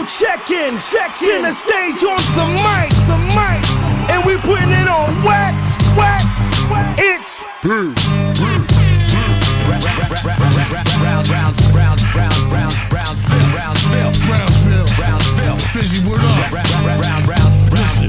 check-in. Center stage on the mic. And we putting it on wax. It's Brownsville. Fizzy, what up? Listen.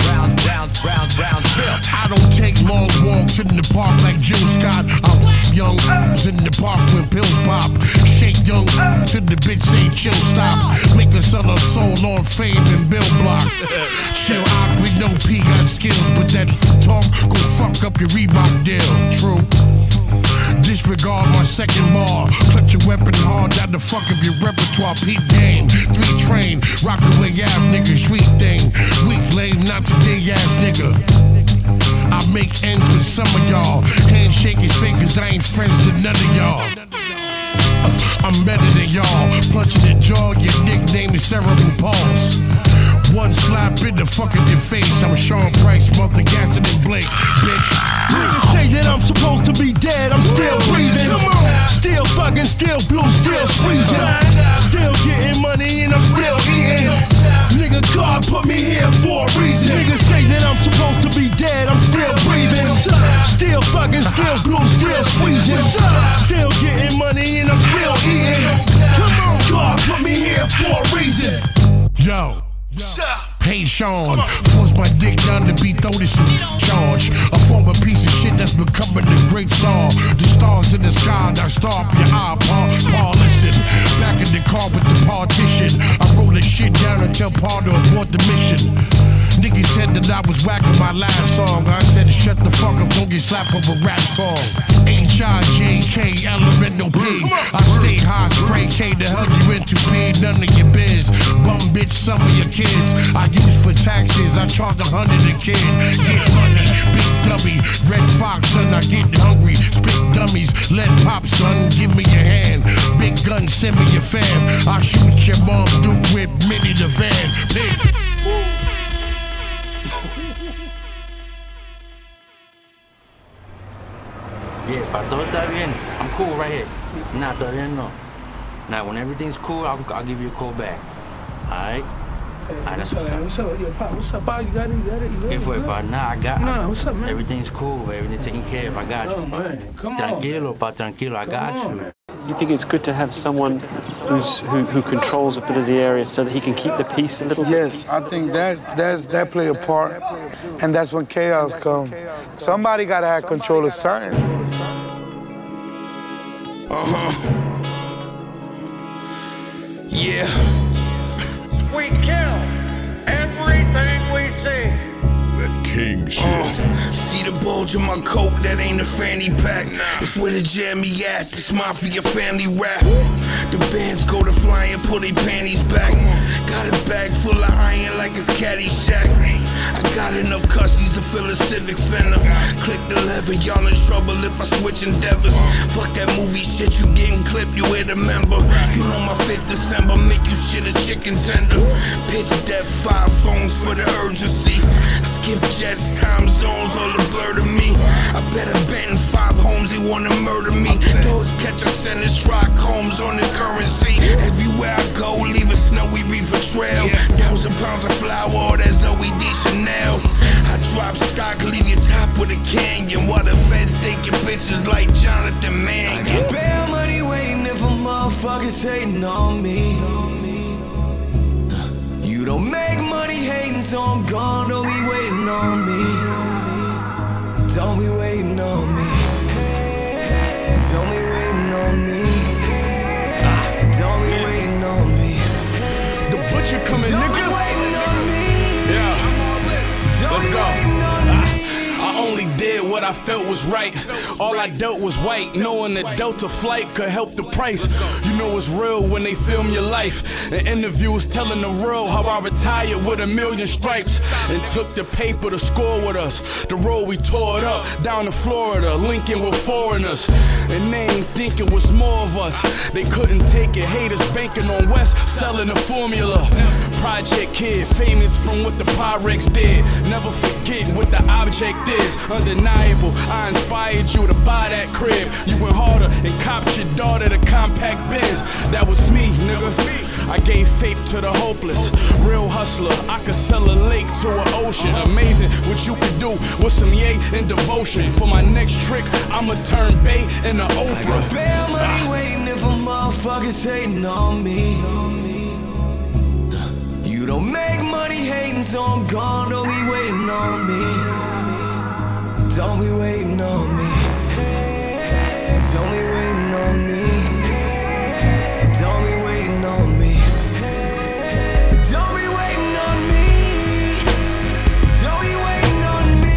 I don't take long walks in the park like Jill Scott. I'm young in the park when pills pop. Shake young till the bitch say chill stop. Make us sell her soul on fame and bill block. Chill out with no P got skills, but that talk go fuck up your Reebok deal. True. Disregard my second bar. Clutch your weapon hard, that to fuck up your repertoire. Peep game, 3 train, Rockaway Ave nigga, street thing. Weak lame, not today ass nigga. I make ends with some of y'all. Handshake is fake cause I ain't friends to none of y'all. I'm better than y'all. Punching the jaw, your nickname is Cerebral Pulse. One slap in the fuck in your face. I'm Sean Price, mother gassing and Blake, bitch. Niggas say that I'm supposed to be dead, I'm still breathing. Still fucking, still blue, still squeezing. Still getting money and I'm still eating. Nigga, God put me here for a reason. Niggas say that I'm supposed to be dead, I'm still breathing. Still fucking, still blue, still squeezing. Still getting money and I'm still eating. Come on, God put me here for a reason. Yo. Hey Sean, force my dick down to be thrown in some charge. A former piece of shit that's becoming a great star. The stars in the sky, now stop your eye, Paul, listen. Back in the car with the partition, I roll the shit down and tell Paul to abort the mission. Niggas said that I was whacking my last song. I said shut the fuck up, don't get slapped over rap song. H-I-J-K, elemental P. I stay high, spray K, the hell you into P, none of your biz. Bum bitch, some of your kids I use for taxes, I charge 100 a kid. Get money, big dummy, red fox, son, I get hungry. Spit dummies, let pop, son, give me your hand. Big gun, send me your fam. I shoot your mom, do with Minnie the van. Pig. Yeah, para todo está bien. I'm cool right here. Nah, todavía no. Now, when everything's cool, I'll give you a call back. Alright? What's up? Yo, Pop, what's up, Pop? You got it? ¿Qué fue, pa? Nah, I got it. Nah, what's up, man? Everything's cool, everything's taken care of. I got you. Oh, man. Come on. Tranquilo, pa, tranquilo. I got you. You think it's good to have someone who controls a bit of the area so that he can keep the peace a little bit? Yes, I think that play a part, and that's when chaos comes. Somebody gotta have control of something. yeah. We kill everything we see. That king shit. See the bulge in my coat, that ain't a fanny pack. It's where the jammy at, this mafia family rap. The bands go to flying, pull their panties back. Got a bag full of iron like it's Caddyshack. I got enough cussies to fill a civic center. Click the lever, y'all in trouble if I switch endeavors. Fuck that movie shit, you getting clipped, you hit a member. You know my 5th December, make you shit a chicken tender. Pitch death, 5 phones for the urgency. Skip jets, time zones, all the blur to me. I better bet in 5 homes they wanna murder me. Those catch a sentence, try combs on the currency. Everywhere I go, leave a snowy reefer trail. 1,000 pounds of flour, all that Zoe D Chanel. I drop stock, leave your top with a canyon. While the feds taking pictures like Jonathan Mangan. I got bail money waiting if a motherfucker's hating on me. You don't make money hating, so I'm gone. Don't be waiting on me. Don't be waiting on me. Don't be waiting on me. Don't be waiting on me. The butcher coming, Don't nigga. be waiting on me. Yeah. Don't Let's be go. waiting on me. I only did what I felt was right. All I dealt was white, knowing that Delta flight could help the price. You know it's real when they film your life. An interviews telling the real how I retired with 1,000,000 stripes and took the paper to score with us. The road we tore it up down to Florida, Lincoln with foreigners, and they ain't think it was more of us. They couldn't take it. Haters banking on West, selling the formula. Project kid, famous from what the Pyrex did. Never forget what the object is. Undeniable, I inspired you to buy that crib. You went harder and copped your daughter the compact Benz. That was me, nigga. I gave faith to the hopeless. Real hustler, I could sell a lake to an ocean. Amazing what you can do with some yay and devotion. For my next trick, I'ma turn bait into Oprah. I got bail money waiting if a motherfucker's hating on me. You don't make money hating, so I'm gone. Don't be waiting on me. Don't be waiting on me. Don't be waiting on me. Don't be waiting on me. Don't be waiting on me. Don't be waiting on me.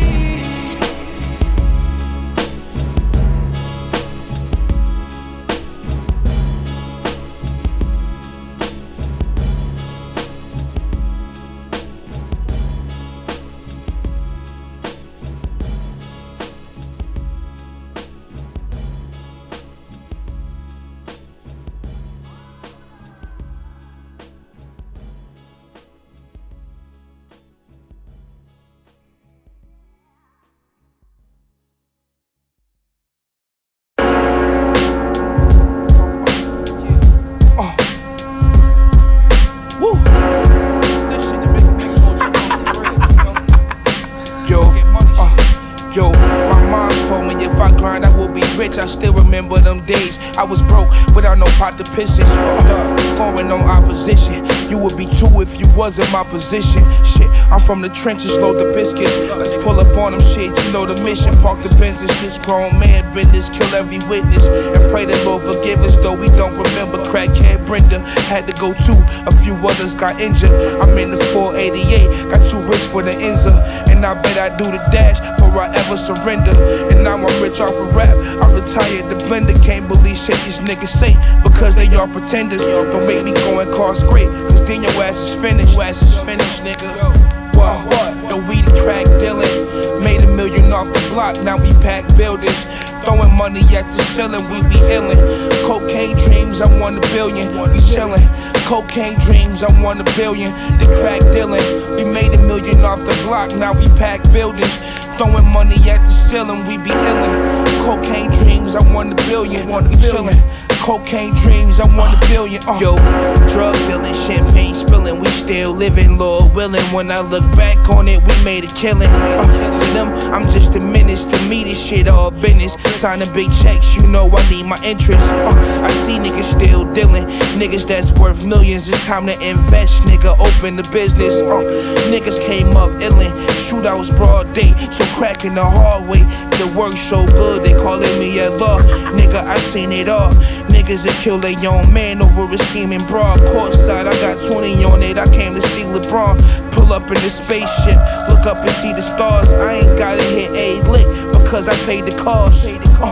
I still remember them days. I was broke without no pot to piss in. Scoring on opposition. You would be too if you wasn't my position. Shit, I'm from the trenches, load the biscuits. Let's pull up on them shit, you know the mission. Park the Benzes, this grown man business. Kill every witness and pray the Lord forgive us. Though we don't remember, crackhead Brenda had to go too. A few others got injured. I'm in the 488, got too rich for the Enza. And I bet I do the dash before I ever surrender. And now I'm rich off of rap. I retired the blender, can't believe shit these niggas say because they are pretenders. Don't make me go and call straight, cause then your ass is finished. Your ass is finished, nigga. What? Yo, we the crack dealing. Made $1 million off the block, now we pack buildings. Throwing money at the ceiling, we be illin'. Cocaine dreams, I want $1 billion. We chillin'. Cocaine dreams, I want $1 billion. The crack dealing. We made $1 million off the block, now we pack buildings. Throwing money at the ceiling, we be illin'. Cocaine dreams, I want $1 billion. We chillin'. Cocaine dreams, I want $1 billion. Yo, drug dealing, champagne spilling, we still living, Lord willing. When I look back on it, we made a killing. To them, I'm just a menace. To me, this shit all business. Signing big checks, you know I need my interest. I see niggas still dealing, niggas that's worth millions. It's time to invest, nigga. Open the business. Niggas came up illin', shootouts broad day, so cracking the hallway. The work so good, they calling me a law. Nigga, I seen it all. Niggas that kill their young man over a scheming broad. Courtside, I got 20 on it. I came to see LeBron. Pull up in the spaceship, look up and see the stars. I ain't gotta hit a lick because I paid the cost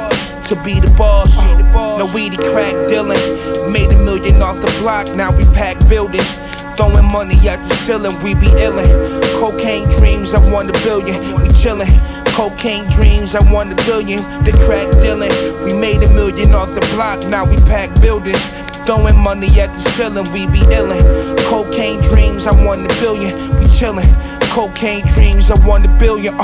to be the boss. No, we the crack dealing. Made $1 million off the block, now we pack buildings. Throwing money at the ceiling, we be illin'. Cocaine dreams, I want $1 billion. We chillin'. Cocaine dreams, I want $1 billion. The crack dealing. We made $1 million off the block, now we pack buildings. Throwing money at the ceiling, we be illin'. Cocaine dreams, I want $1 billion. We chillin'. Cocaine dreams, I want $1 billion.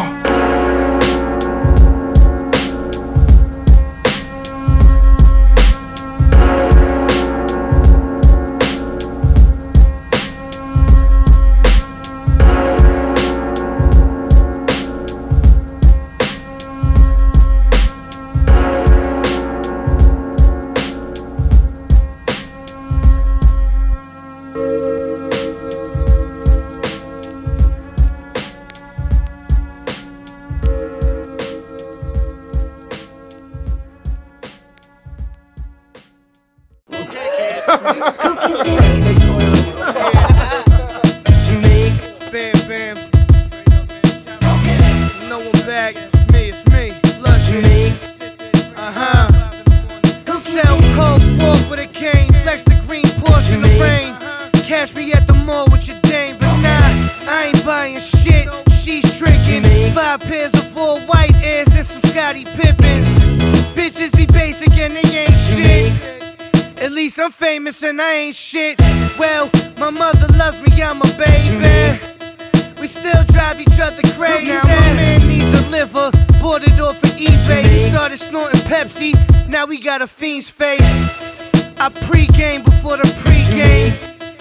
And I ain't shit. Well, my mother loves me, I'm a baby. We still drive each other crazy. Now my man needs a liver, bought it off of eBay. He started snorting Pepsi, now we got a fiend's face. I pre-game before the pre-game.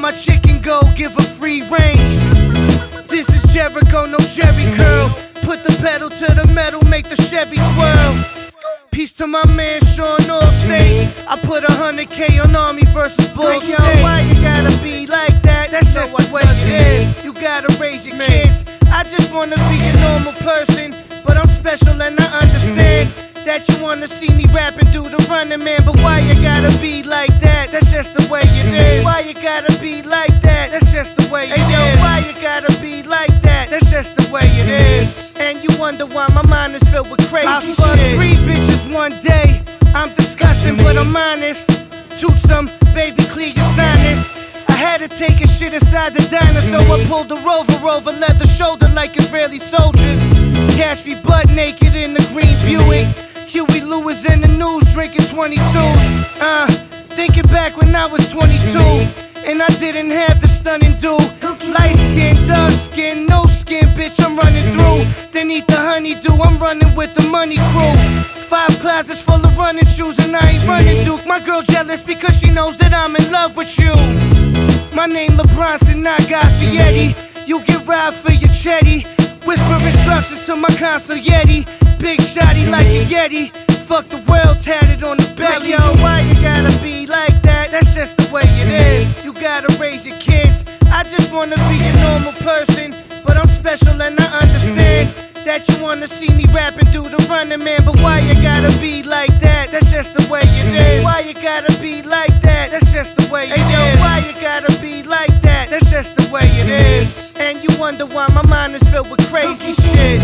my chicken go, give her free range. This is Jericho, no Jerry curl. Put the pedal to the metal, make the Chevy twirl. Peace to my man Sean Allstate. I put 100K on Army versus Bull State. Yo, why you gotta be like that? That's just the way it is. You gotta raise your kids. I just wanna be a normal person, but I'm special and I understand that you wanna see me rapping through the Running Man. But why you gotta be like that? That's just the way it is. Why you gotta be like that? That's just the way it is. Why you gotta be like that? That's just the way it is. And you wonder why my mind is filled with crazy shit. I fucked 3 bitches one day. I'm disgusting, but I'm honest. Toot some, baby, clear your sinus. I had to take a shit inside the diner, so I pulled the Rover over leather shoulder like Israeli soldiers. Catch me butt naked in the green Buick. Huey Lewis in the news drinking 22s. Thinking back when I was 22, and I didn't have the stunning dude. Light skin, dark skin, no skin, bitch, I'm running through. Then eat the honeydew, I'm running with the money crew. 5 closets full of running shoes, and I ain't running Duke. My girl jealous because she knows that I'm in love with you. My name LeBronson, not Guy Fieri. You get robbed for your chetty. Whisper instructions to my console Yeti. Big shotty like a Yeti. Fuck the world tatted on the belly. Yo, why you gotta be like that? That's just the way it is. You gotta raise your kids. I just wanna be a normal person, but I'm special and I understand that you wanna see me rapping through the Running Man. But why you gotta be like that? That's just the way it is. Why you gotta be like that? That's just the way it is. Why you gotta be like that? That's just the way it is. And you wonder why my mind is filled with crazy shit.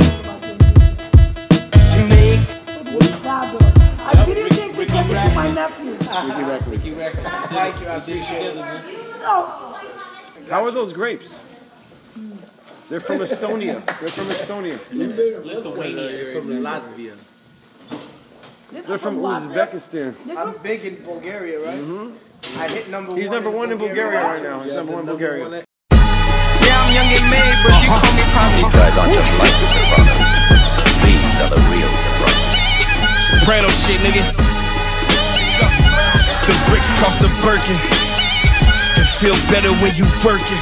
I didn't think to take it to my nephews. Ricky Record. Thank you, I appreciate it, man. How are those grapes? They're from Estonia. They're from Estonia. Lithuania. From Latvia. They're from Uzbekistan. I'm big in Bulgaria, right? I hit number 1. He's number 1 in Bulgaria right now. He's number 1 in Bulgaria. Yeah, I'm young and made, but she call me Pablo. These guys aren't just like the Sopranos. These are the real Sopranos. Soprano shit, nigga. The bricks cost a Birkin. It feel better when you working.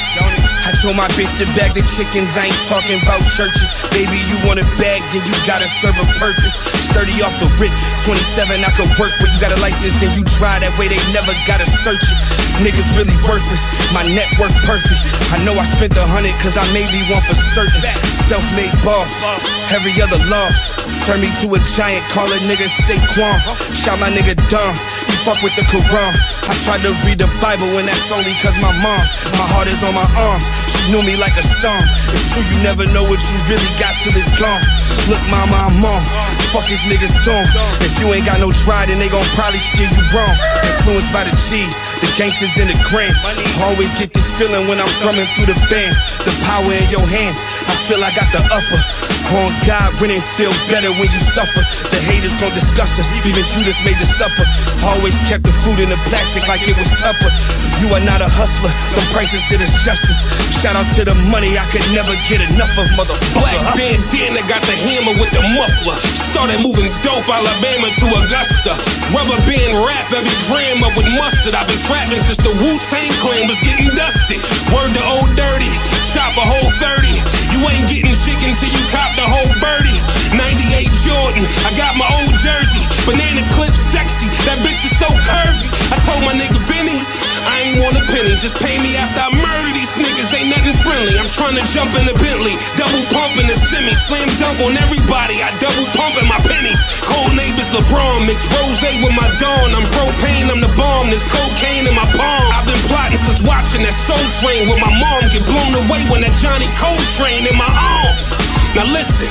I told my bitch to bag the chickens, I ain't talking about churches. Baby, you want a bag, then you gotta serve a purpose. 30 off the rip, 27 I could work with. You got a license, then you try that way, they never gotta search it. Niggas really worthless, my net worth perfect. I know I spent 100 cause I made me one for certain. Self-made boss, every other loss. Turn me to a giant, call a nigga Saquon. Shot my nigga dumb, he fuck with the Quran. I tried to read the Bible and that's only cause my mom. My heart is on my arms, she knew me like a song. It's true you never know what you really got till it's gone. Look mama, I'm on, fuck his niggas doing. If you ain't got no try then they gon' probably steer you wrong. Influenced by the cheese, the gangsters in the grams. Always get this feeling when I'm thumbing through the bands. The power in your hands, I feel I got the upper. On God, when it feel better when you suffer. The haters gon' discuss us, even Judas made the supper. Always kept the food in the plastic like it was Tupper. You are not a hustler, them prices did us justice. Shout out to the money I could never get enough of, motherfucker. Black bandana got the hammer with the muffler. Started moving dope Alabama to Augusta. Rubber band rap every gram up with mustard. I've been trapping since the Wu-Tang Clan was getting dusted. Word to Old Dirty, chop a whole 30. You ain't getting chicken till you cop the whole birdie. 98 Jordan, I got my old jersey. Banana clip sexy, that bitch is so curvy. I told my nigga Benny, I ain't want a penny. Just pay me after I murder these niggas, ain't nothing friendly. I'm trying to jump in the Bentley, double pumping the semi. Slam dunk on everybody, I double pumping my pennies. Cold neighbors LeBron, mix rose with my dawn. I'm propane, I'm the bomb, there's cocaine in my palm. I've been plotting since watching that Soul Train, where my mom get blown away when that Johnny Coltrane in my arms. Now listen,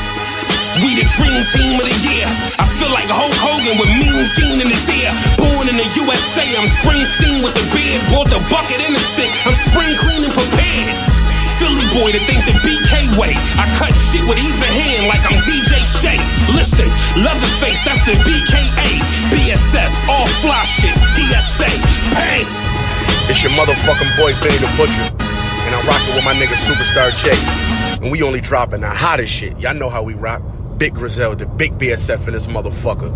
we the dream team of the year. I feel like Hulk Hogan with Mean Gene in his ear. Born in the USA, I'm Springsteen with the beard. Bought the bucket and the stick, I'm spring clean and prepared. Philly boy to think the BK way. I cut shit with either hand like I'm DJ Shay. Listen, Leatherface, that's the BKA. BSF, all fly shit, TSA, bang. It's your motherfucking boy Benny the Butcher, and I'm rocking with my nigga Superstar J. And we only dropping the hottest shit. Y'all know how we rock. Big Griselda, big BSF in this motherfucker.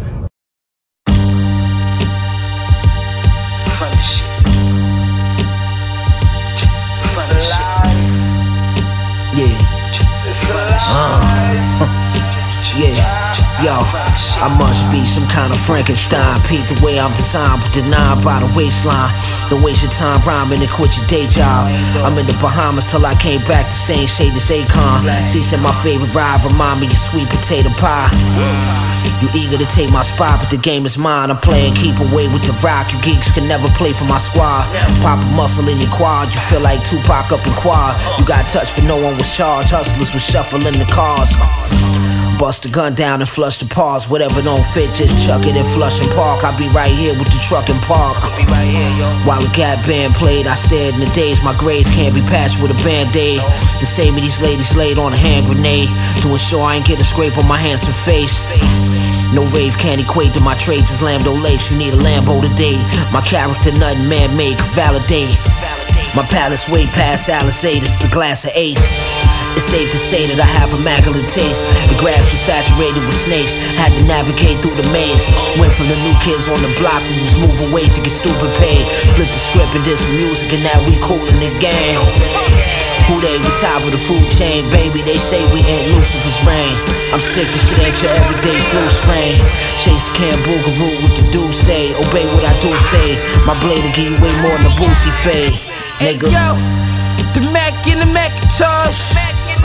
Yo, I must be some kind of Frankenstein. Peep the way I'm designed, but denied by the waistline. Don't waste your time rhyming and quit your day job. I'm in the Bahamas till I came back to same shade as Akon. See, said my favorite ride remind me of sweet potato pie. You eager to take my spot, but the game is mine. I'm playing keep away with the rock. You geeks can never play for my squad. Pop a muscle in your quad, you feel like Tupac up in quad. You got touched, but no one was charged. Hustlers was shuffling the cars. Bust the gun down and flush the pause. Whatever don't fit, just chuck it in Flushing Park. I'll be right here with the truck and park. While the Gap Band played, I stared in the days. My grades can't be patched with a Band-Aid. The same of these ladies laid on a hand grenade to ensure I ain't get a scrape on my handsome face. No rave can't equate to my traits as Lambdo Lakes. You need a Lambo today. My character nothing man-made can validate. My palace way past Alizé. This is a glass of Ace. It's safe to say that I have immaculate taste. The grass was saturated with snakes. Had to navigate through the maze. Went from the new kids on the block who was moving weight to get stupid paid. Flipped the script and did some music and now we coolin' the game. Who they? We top of the food chain, baby. They say we ain't Lucifer's reign. I'm sick, this shit ain't your everyday flu strain. Chase the can boogaroo with the do say. Obey what I do say. My blade will give you way more than a boosie fade. Nigga. Hey, yo, the Mac in the Macintosh.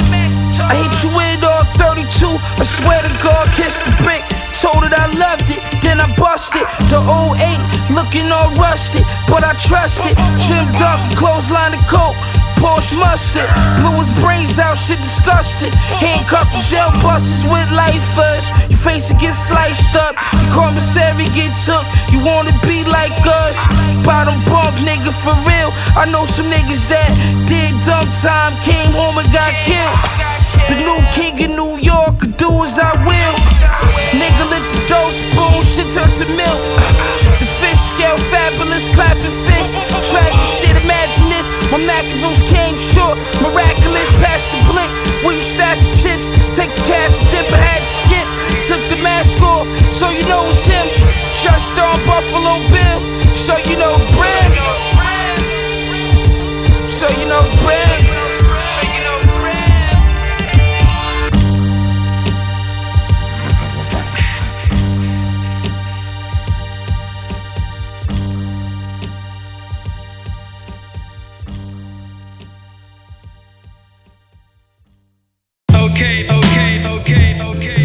I hit you with all 32. I swear to God, kissed the brick. Told it I loved it, then I busted. The 08 looking all rusted, but I trusted. Trimmed up, clothesline the coat. Porsche mustard, blew his brains out, shit disgusted. Handcuffed to jail buses with lifers. Your face will get sliced up, your commissary get took. You wanna be like us? Bottom bunk nigga for real. I know some niggas that did dumb time, came home and got killed. The new king of New York could do as I will. Nigga lit the dough spoon, shit turned to milk. The fish scale fabulous, clapping fish. Tragic shit, imagine if my macaroons came short. Miraculous, past the blink. Where you stash the chips, take the cash and dip. I had to skip, took the mask off, so you know it's him. Just on Buffalo Bill, so you know the brand. So you know the brand. Okay.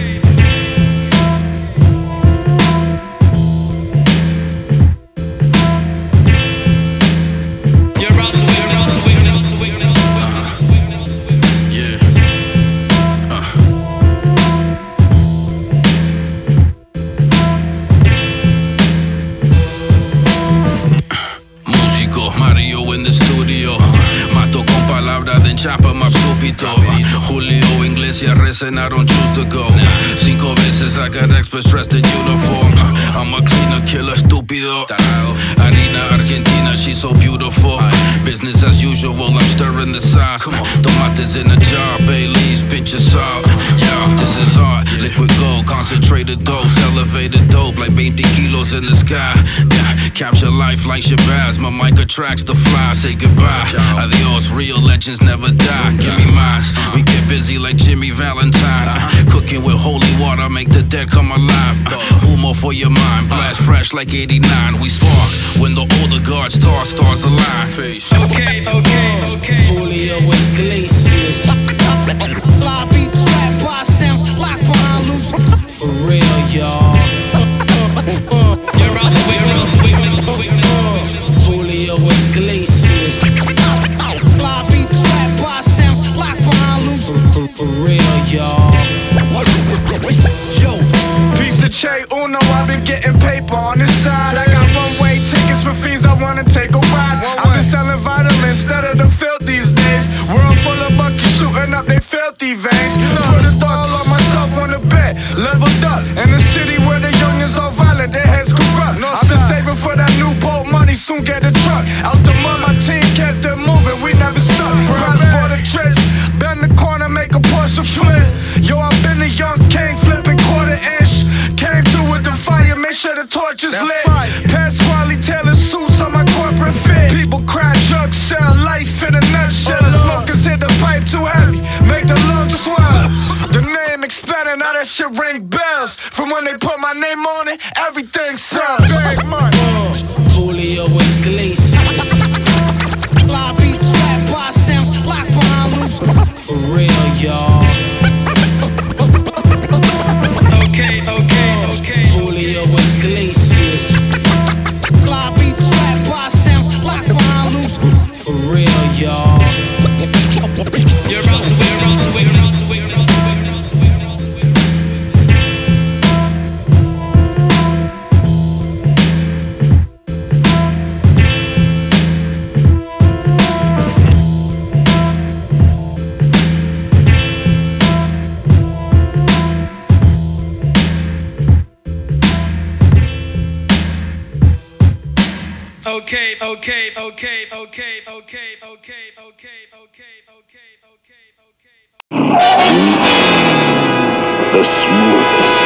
You're out to witness. Yeah. Músico, Mario in the studio. Mato con palabras de enchapa más súbito. Julio Iglesias recen, I don't choose to go. 5 veces I got express dressed in uniform. I'm a cleaner, killer, estúpido. Harina Argentina, she's so beautiful. Business as usual, I'm stirring the sauce. Tomates in a jar, bay leaves, pinch of salt. Yeah, this is art. Liquid gold, concentrated dose, elevated dope like 20 kilos in the sky. Yeah, capture life like Shabazz. My mic attracts the fly. Say goodbye. Adios, real legends never die. Give me mine. We get busy like Jimmy Valentine. Cooking with holy water, make the dead come alive. Humo for your mind, blast fresh like 89. We spark when the older guards talk, stars align. Peace. Okay. Julio Iglesias. Lobby trap bar sounds locked behind loops. For real, y'all. You're out to witness. Julio Iglesias. Lobby trap bar sounds locked behind loops. For real, y'all. Yo, piece of Che Uno, I've been getting paper on this side. I got one-way tickets for fiends, I wanna take a ride. I've been selling vital instead of the filth these days. World full of buckets shooting up they filthy veins. Put a thought on myself on the bed, leveled up. In a city where the youngins are violent, their heads corrupt. I've been saving for that new boat money, soon get a truck. Out the mud, my team kept it moving, we never stuck. Cross-border trips, bend the corner, make a Porsche flip. Yo, I've been a young king, flipping quarter-inch. Came through with the fire, make sure the torch is lit. Pasquale Taylor suits on my corporate fit. People cry, drugs sell, life in a nutshell. Smokers hit the pipe too heavy, make the lungs swell. The name expanding, now the big son, big money. Julio Iglesias. Lobby trap bar sounds locked behind loops. For real, y'all. Okay. Julio Iglesias. Lobby trap bar sounds locked behind loops. For real, y'all. You're out the way. The smoothest.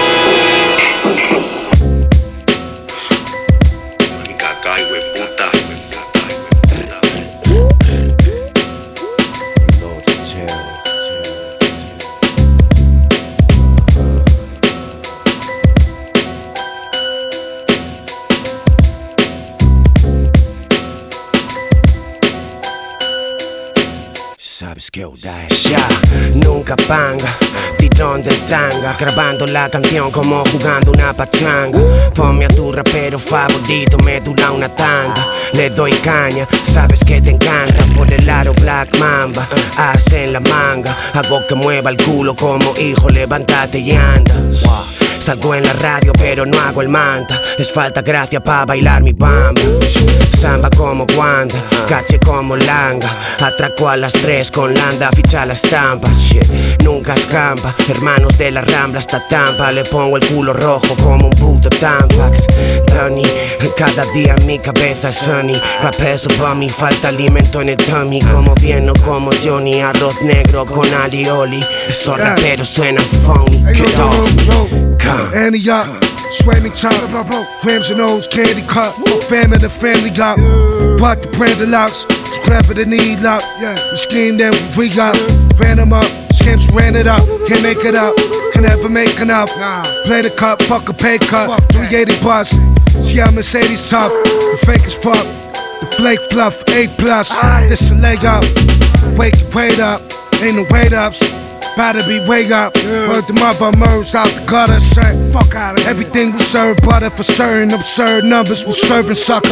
Ya, nunca panga, tirón del tanga, grabando la canción como jugando una pachanga. Ponme a tu rapero favorito, me dura una tanda. Le doy caña, sabes que te encanta. Por el aro Black Mamba, as en la manga. Hago que mueva el culo como hijo, levántate y anda. Salgo en la radio pero no hago el manta. Les falta gracia pa' bailar mi bamba. Samba como Wanda, caché como Langa. Atraco a las 3 con Landa, ficha la estampa. Shit, nunca escampa, hermanos de la Rambla hasta Tampa. Le pongo el culo rojo como un puto Tampax. Tony, cada día en mi cabeza sunny. Rap eso pa' mí, falta alimento en el tummy. Como bien o como Johnny, arroz negro con alioli. Esos raperos suenan phony. Get off. Antioch, sway chop, grams and O's, candy cup, family the family got, but the brand of locks, scrap of the need lock, the scheme that we got, ran them up, scams ran it up, can't make it up, can never make enough, play the cup, fuck a pay cut, 380 bus, see how Mercedes top, the fake as fuck, the flake fluff, A+, this a leg up, wake up, ain't no wait ups. Better be way up, heard the mother merged out the gutter, said fuck out of here. Everything we serve butter for certain absurd numbers we serving sucker.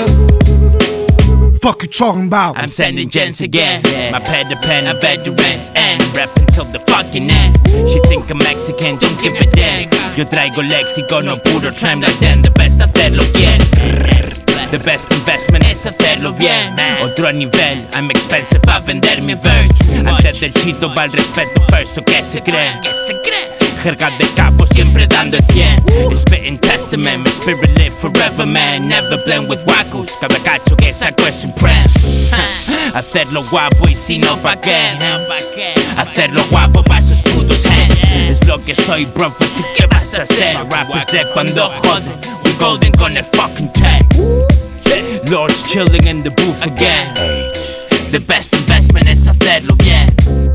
Fuck you talking about? I'm sending gens again, my pen to pen of veterans and rapping till the fucking end. She think I'm Mexican, don't give a damn. Yo traigo léxico, no puro tram like them. The best hacerlo bien. The best investment es hacerlo bien. Otro nivel, I'm expensive pa' vender mi verse. Antes del chito va el respeto first, ¿o qué se creen? Jerga de capo siempre dando el 100. Spitting testament, my spirit live forever man. Never blend with wackos, cada cacho que saco es supreme. Hacerlo guapo y si no pa' qué. Hacerlo guapo pa' esos putos hands. Es lo que soy bro, pero tú qué vas a hacer. Rappers de cuando joden, we golden con el fucking tag. Lord's chilling in the booth again. The best investment es hacerlo bien.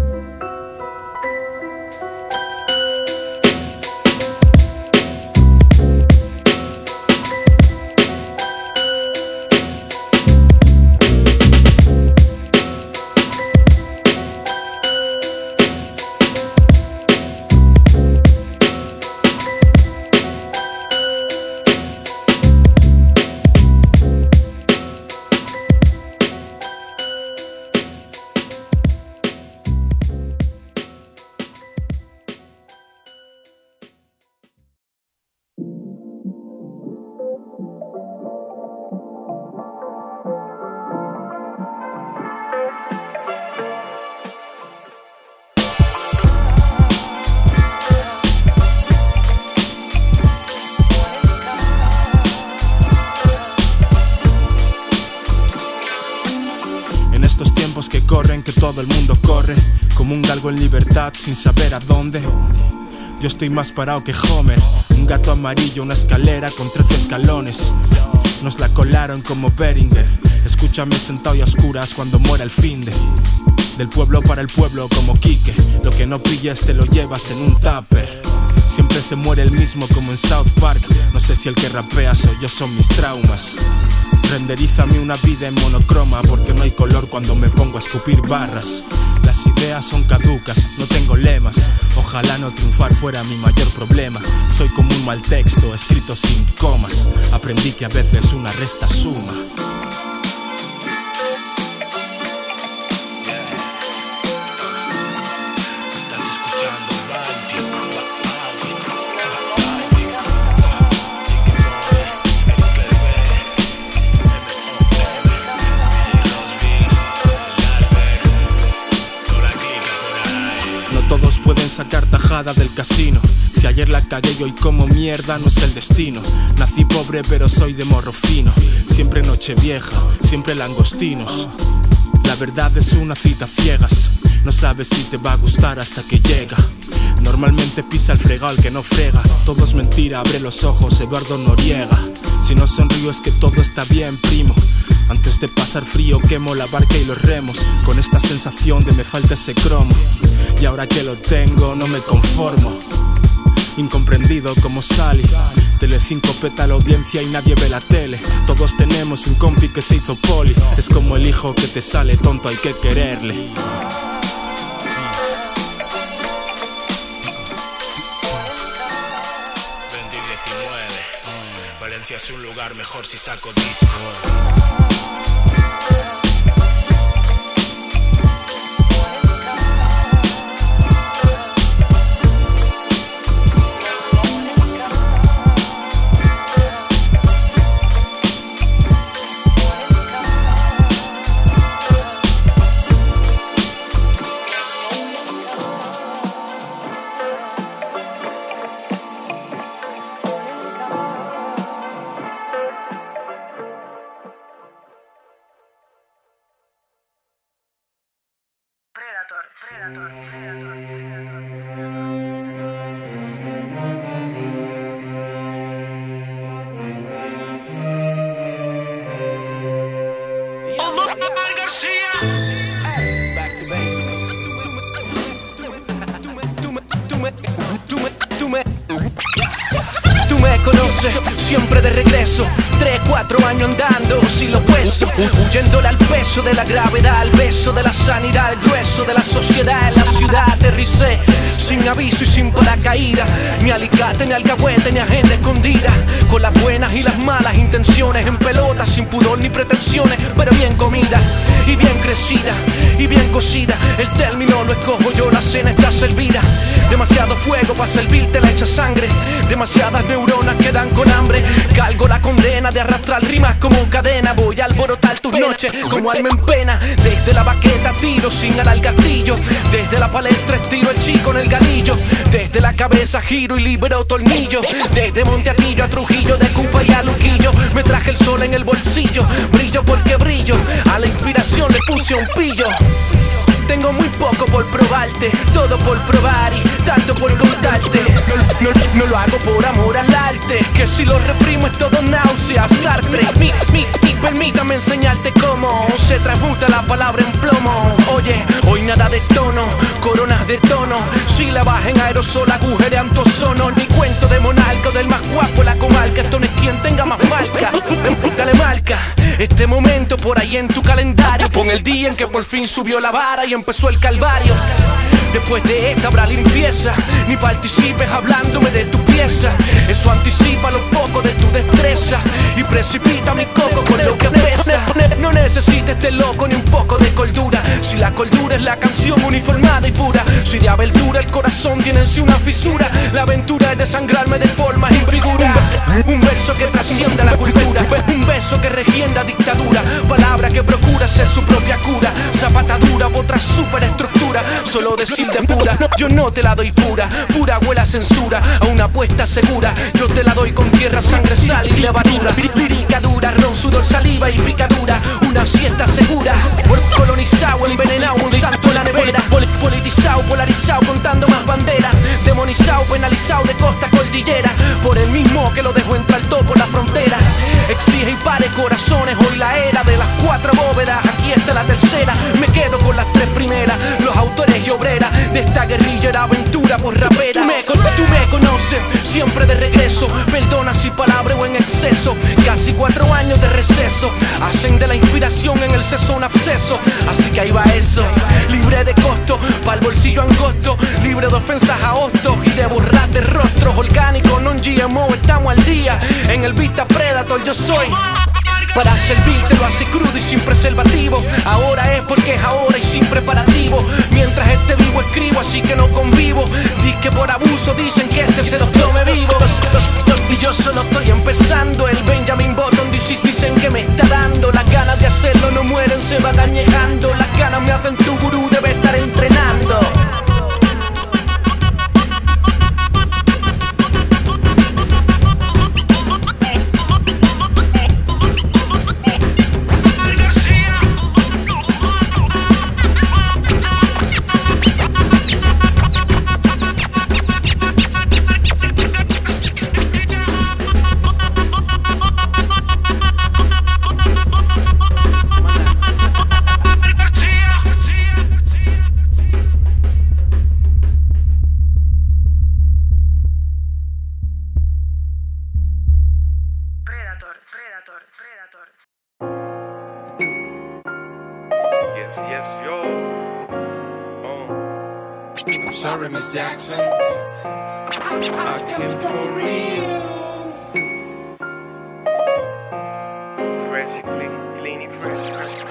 Que corren, que todo el mundo corre como un galgo en libertad sin saber a dónde. Yo estoy más parado que Homer, un gato amarillo, una escalera con 13 escalones. Nos la colaron como Beringer. Escucha Escúchame sentado y a oscuras cuando muera el finde. Del pueblo para el pueblo como Quique. Lo que no pilles te lo llevas en un tupper. Siempre se muere el mismo como en South Park. No sé si el que rapea soy yo, son mis traumas. Renderízame una vida en monocroma, porque no hay color cuando me pongo a escupir barras. Las ideas son caducas, no tengo lemas. Ojalá no triunfar fuera mi mayor problema. Soy como un mal texto, escrito sin comas. Aprendí que a veces una resta suma. Pueden sacar tajada del casino. Si ayer la cagué y hoy como mierda, no es el destino. Nací pobre pero soy de morro fino. Siempre noche vieja, siempre langostinos. La verdad es una cita ciegas. No sabes si te va a gustar hasta que llega. Normalmente pisa el fregado el que no frega. Todo es mentira, abre los ojos, Eduardo Noriega. Si no sonrío es que todo está bien, primo. Antes de pasar frío quemo la barca y los remos. Con esta sensación de me falta ese cromo. Y ahora que lo tengo no me conformo. Incomprendido como Sally. Telecinco peta la audiencia y nadie ve la tele. Todos tenemos un compi que se hizo poli. Es como el hijo que te sale tonto, hay que quererle. 2019, Valencia es un lugar mejor si saco disco. Tú me conoces, siempre de regreso. 3, 4 años andando, si lo peso. Huyéndole al peso de la gravedad, al beso de la sanidad, al grueso de la sociedad. En la ciudad aterricé, sin aviso y sin paracaídas. Ni alicate, ni alcahuete, ni agenda escondida. Con las buenas y las malas intenciones. En pelota, sin pudor ni pretensiones. Pero bien comida, y bien crecida, y bien cocida. El término lo escojo yo, la cena está servida. Demasiado fuego para servirte la hecha sangre. Demasiadas neuronas quedan con hambre. Cargo la condena de arrastrar rimas como cadena. Voy a alborotar tus noches como alma en pena. Desde la baqueta tiro sin alar al gatillo. Desde la palestra estiro el chico en el galillo. Desde la cabeza giro y libero tornillo. Desde Monteatillo a Trujillo, de Cupa y a Luquillo. Me traje el sol en el bolsillo. Brillo porque brillo. A la inspiración le puse un pillo. Tengo muy poco por probarte, todo por probar y tanto por contarte. No lo hago por amor al arte, que si lo reprimo es todo náusea, Sartre. Permítame enseñarte cómo se transmuta la palabra en plomo. Oye, hoy nada de tono, coronas de tono. Sílabas en aerosol, agujereando ozono. Ni cuento de monarca del más guapo la comarca. Esto no es quien tenga más marca. Dale marca este momento por ahí en tu calendario. Pon el día en que por fin subió la vara y empezó el calvario. Después de esta habrá limpieza. Ni participes hablándome de tu pieza. Eso anticipa lo poco de tu destreza y precipita mi coco con lo que pesa. No necesites de loco ni un poco de cordura. Si la cordura es la canción uniformada y pura. Si de abertura el corazón tiene en sí una fisura. La aventura es desangrarme de formas y figuras. Un verso que trascienda la cultura. Un beso que regienda dictadura. Palabra que procura ser su propia cura. Zapatadura, otra superestructura. Solo decir de pura, yo no te la doy pura. Pura huele a censura, a una apuesta segura. Yo te la doy con tierra, sangre, sal y levadura. Lírica dura, ron, sudor, saliva y picadura. Una siesta segura. Colonizado, envenenado, un salto en la nevera. Politizado, polarizado, contando más banderas. Demonizado, penalizado de costa a cordillera. Por el mismo que lo dejó entrar todo por la frontera. Exige y pare corazones, hoy la era de las 4 voces. presión en el seso un absceso. Así que ahí va eso, libre de costo, pa'l bolsillo angosto, libre de ofensas a hostos y de borrar de rostros. Orgánico, non GMO, estamos al día. En el Vista Predator yo soy. Para servírtelo así crudo y sin preservativo. Ahora es porque es ahora y sin preparativo. Mientras esté vivo escribo, así que no convivo. Di que por abuso dicen que este se los tome vivo. Y yo solo estoy empezando. El Benjamin Button dicen que me está dando. Las ganas de hacerlo no mueren, se van añejando. Las ganas me hacen tu gurú, debe estar entrenando. Sorry, Miss Jackson. I came for real. Fresh, clean, fresh.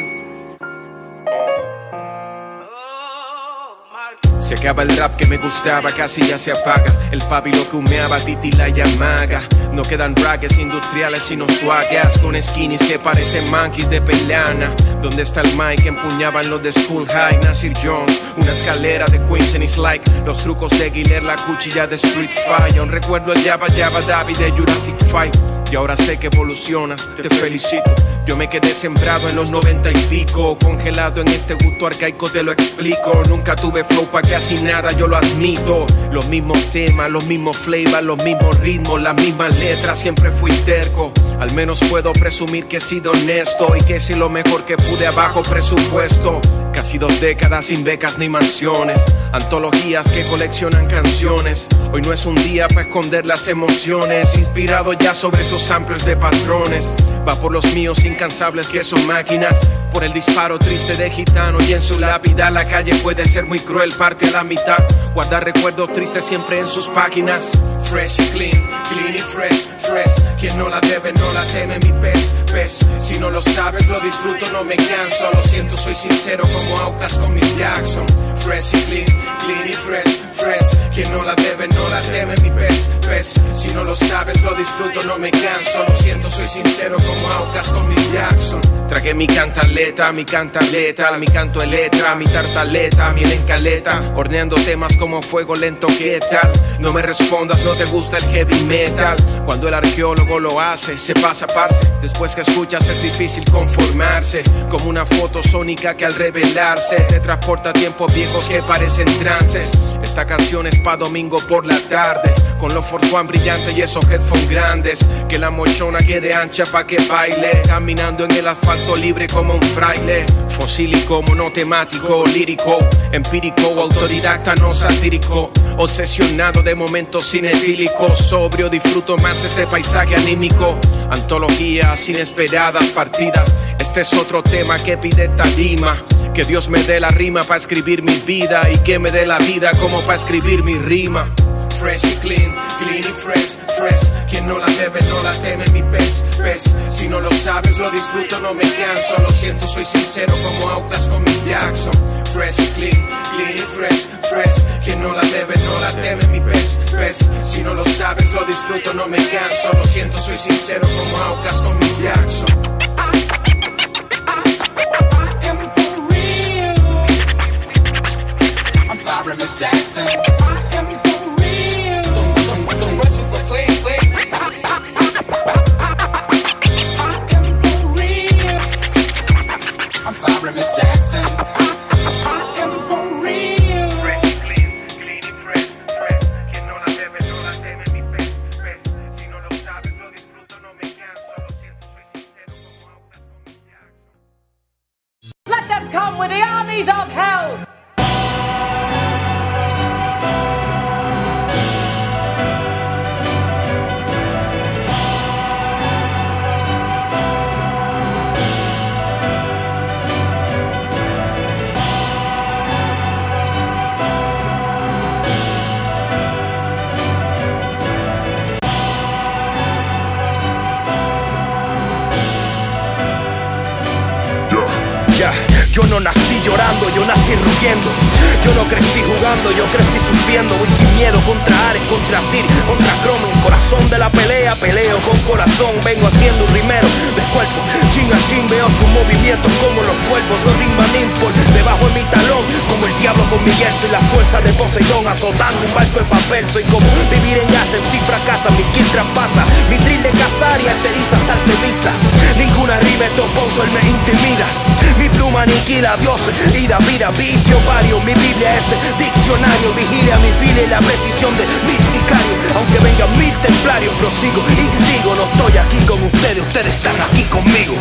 Se acaba el rap que me gustaba, casi ya se apaga. El pabilo que humeaba, Titi la Yamaga. No quedan rags industriales sino swagas, con skinnies que parecen monkeys de pelana. ¿Dónde está el mic que empuñaban los de School High? Nasir Jones, una escalera de Queens and it's like los trucos de Guiller, la cuchilla de Street Fight. Aún recuerdo el Jabba David de Jurassic Fight. Y ahora sé que evolucionas, te felicito. Yo me quedé sembrado en los 90 y pico, congelado en este gusto arcaico, te lo explico. Nunca tuve flow pa' casi nada, yo lo admito. Los mismos temas, los mismos flavors, los mismos ritmos, las mismas letras, siempre fui terco. Al menos puedo presumir que he sido honesto y que hice lo mejor que pude a bajo presupuesto. Casi 2 décadas sin becas ni mansiones, antologías que coleccionan canciones. Hoy no es un día para esconder las emociones, inspirado ya sobre esos samples de patrones. Va por los míos incansables que son máquinas, por el disparo triste de gitano y en su lápida. La calle puede ser muy cruel, parte a la mitad. Guarda recuerdos tristes siempre en sus páginas. Fresh y clean y fresh. Quien no la debe no la teme, mi pez. Si no lo sabes lo disfruto, no me canso. Lo siento, soy sincero como Aucas con Miss Jackson. Fresh y clean y fresh. Quien no la debe no la teme, mi pez. Si no lo sabes lo disfruto, no me canso. Lo siento, soy sincero como Aucas con Miss Jackson. Tragué mi cantaleta, mi canto de letra, mi tartaleta, miel en caleta, horneando temas como fuego lento, ¿qué tal? No me respondas, no te gusta el heavy metal. Cuando el arqueólogo lo hace, se pasa. Después que escuchas es difícil conformarse, como una foto sónica que al revelarse te transporta a tiempos viejos que parecen trances. Esta canción es pa' domingo por la tarde, con los Ford One brillantes y esos headphones grandes. Que la mochona quede ancha pa' que baile, caminando en el asfalto libre como un fraile. Fosílico, monotemático, lírico, empírico, autodidacta, no satírico. Obsesionado de momentos cinetílicos, sobrio, disfruto más este paisaje anímico. Antologías inesperadas, partidas. Este es otro tema que pide tarima. Que Dios me dé la rima pa' escribir mi vida, y que me dé la vida como pa' escribir mi rima. Fresh y clean y fresh. Quien no la debe no la teme, mi pez. Si no lo sabes lo disfruto, no me canso. Lo siento, soy sincero como Aucas con Miss Jackson. Fresh y clean y fresh. Quien no la debe no la teme, mi pez. Si no lo sabes lo disfruto, no me canso. Lo siento, soy sincero como Aucas con Miss Jackson. I'm sorry, Miss Jackson. I am for real. Some Russians are clean. I am for real. I'm sorry, Miss Jackson. I am for real. Fresh, clean y fresh. Quien no la debe no la teme, mi pez. Si no lo sabes lo disfruto, no me canso. Lo siento, soy sincero como Aucas con Miss Jackson. Let them come with the armies of hell! Ya, yo no nací llorando, yo nací rugiendo. Yo no crecí jugando, yo crecí sufriendo. Voy sin miedo contra Ares, contra Tyr, contra Chrome. En corazón de la pelea, peleo con corazón. Vengo haciendo un rimero de cuerpo. Chin a chin veo sus movimientos como los cuerpos. Dodin Manin por debajo de mi talón. Como el diablo con mi yeso y la fuerza de Poseidón. Azotando un barco de papel. Soy como vivir en gas, en sí fracasa. Mi kill traspasa, mi trill de cazar y arteriza hasta Artemisa. Ninguna rima estos sponsor me intimida. Mi pluma aniquila dioses y da vida, vicio vario. Mi Biblia es el diccionario. Vigilia mi fila y la precisión de mil sicarios. Aunque vengan 1000 templarios, prosigo y digo, no estoy aquí con ustedes, ustedes están aquí conmigo.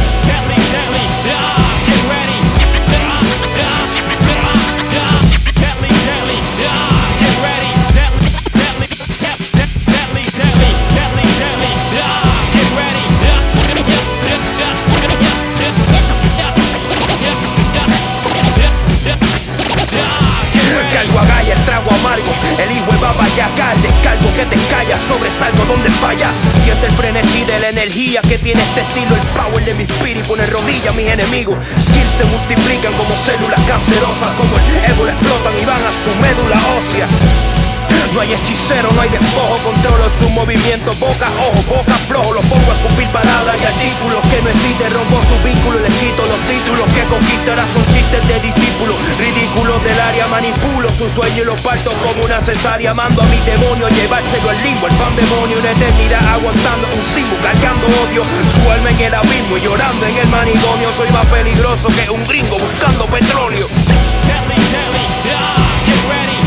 El trago amargo, el hijo de Baba Yaga, el descargo que te calla, sobresalgo donde falla. Siente el frenesí de la energía que tiene este estilo, el power de mi espíritu pone rodillas a mis enemigos. Skills se multiplican como células cancerosas, como el ébola explotan y van a su médula ósea. No hay hechicero, no hay despojo, controlo sus movimientos, boca, ojo, boca, flojo. Los pongo a escupir palabras y artículos que no existen, rompo sus vínculos, les quito los títulos que conquisto, ahora son chistes de discípulos. Ridículos del área, manipulo su sueño y lo parto como una cesárea. Mando a mi demonio a llevárselo al limbo, el pandemonio, una eternidad aguantando un simo, cargando odio, su alma en el abismo y llorando en el manicomio. Soy más peligroso que un gringo buscando petróleo. Get ready.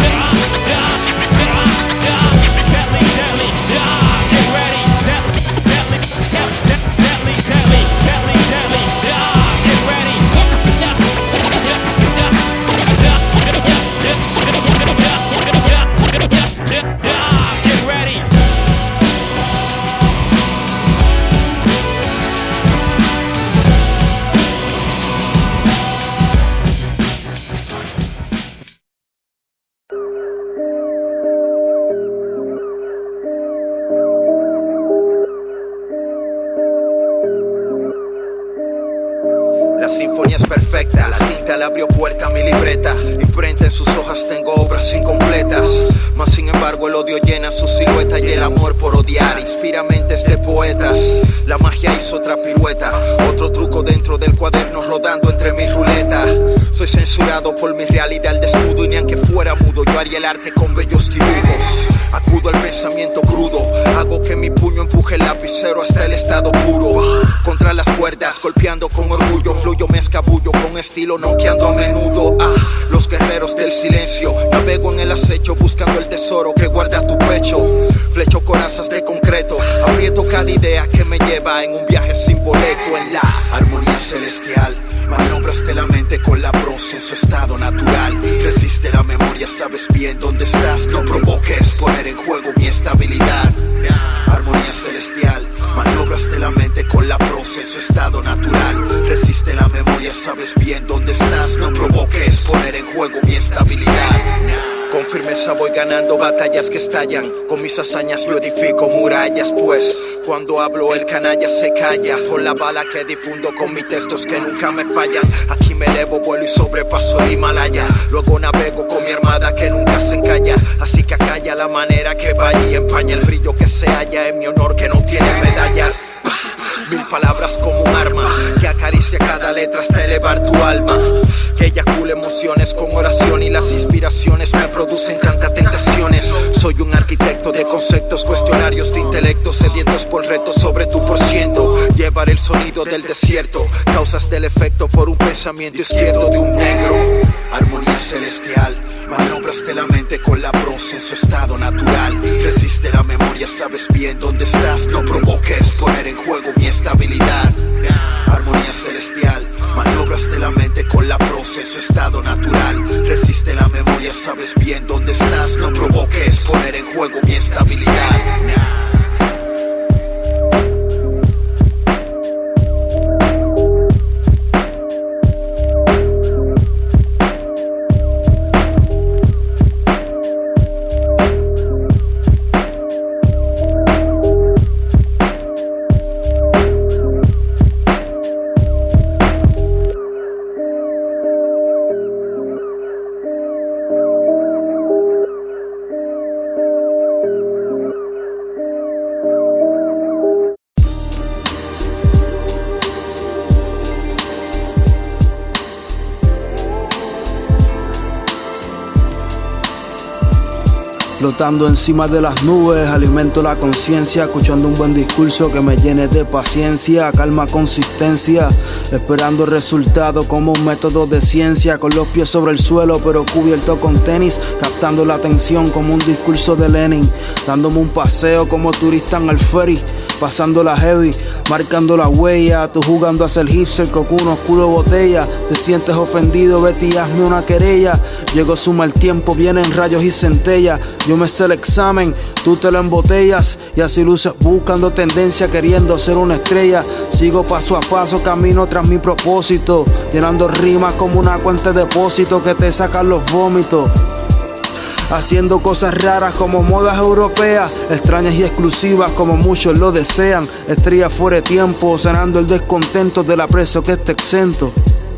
La tinta le abrió puerta a mi libreta. Imprenta en sus hojas, tengo obras incompletas. Mas sin embargo el odio llena su silueta y el amor por odiar inspira mentes de poetas. La magia hizo otra pirueta, otro truco dentro del cuaderno rodando entre mi ruleta. Soy censurado por mi realidad al desnudo y ni aunque fuera mudo yo haría el arte con bellos dibujos. Acudo al pensamiento crudo, hago que mi puño empuje el lapicero hasta el estado puro. Contra las cuerdas, golpeando con orgullo, fluyo, me escabullo con estilo, noqueando a menudo. Los guerreros del silencio, navego en el acecho buscando el tesoro que guarda tu pecho. Flecho corazas de concreto, aprieto cada idea que me lleva en un viaje sin boleto. En la armonía celestial, maniobraste la mente con la prosa en su estado natural. Resiste la memoria, sabes bien dónde estás. No provoques poner en juego mi estabilidad. Armonía celestial, maniobraste la mente con la prosa en su estado natural. Resiste la memoria, sabes bien dónde estás. No provoques poner en juego mi estabilidad. Con firmeza voy ganando batallas que estallan. Con mis hazañas yo edifico murallas, pues cuando hablo el canalla se calla. Por la bala que difundo con mis textos que nunca me fallan. Aquí me elevo, vuelo y sobrepaso el Himalaya. Luego navego con mi armada que nunca se encalla. Así que acalla la manera que vaya y empaña el brillo que se halla en mi honor que no tiene medallas. 1000 palabras como un arma que acaricia cada letra hasta elevar tu alma. Que eyacule emociones con oración y las inspiraciones me producen tantas tentaciones. Soy un arquitecto de conceptos, cuestionarios de intelecto, sedientos por retos sobre tu porciento. Llevar el sonido del desierto, causas del efecto por un pensamiento izquierdo de un negro. Armonía celestial, maniobraste la mente con la prosa en su estado natural. Resiste la memoria, sabes bien dónde estás. No provoques poner en juego mi estabilidad. Armonía celestial, maniobraste la mente con la prosa en su estado natural. Resiste la memoria, sabes bien dónde estás. No provoques poner en juego mi estabilidad. flotando encima de las nubes, alimento la conciencia, escuchando un buen discurso que me llene de paciencia, calma, consistencia, esperando el resultado como un método de ciencia, con los pies sobre el suelo pero cubierto con tenis, captando la atención como un discurso de Lenin, dándome un paseo como turista en el ferry, pasando la heavy, marcando la huella, tú jugando a ser hipster con unos culo botella, te sientes ofendido, vete y hazme una querella, llegó su mal tiempo, vienen rayos y centellas, yo me sé el examen, tú te lo embotellas, y así luces buscando tendencia, queriendo ser una estrella, sigo paso a paso, camino tras mi propósito, llenando rimas como una cuenta de depósito que te sacan los vómitos. Haciendo cosas raras como modas europeas, extrañas y exclusivas como muchos lo desean. Estrella fuera de tiempo, sanando el descontento del aprecio que está exento.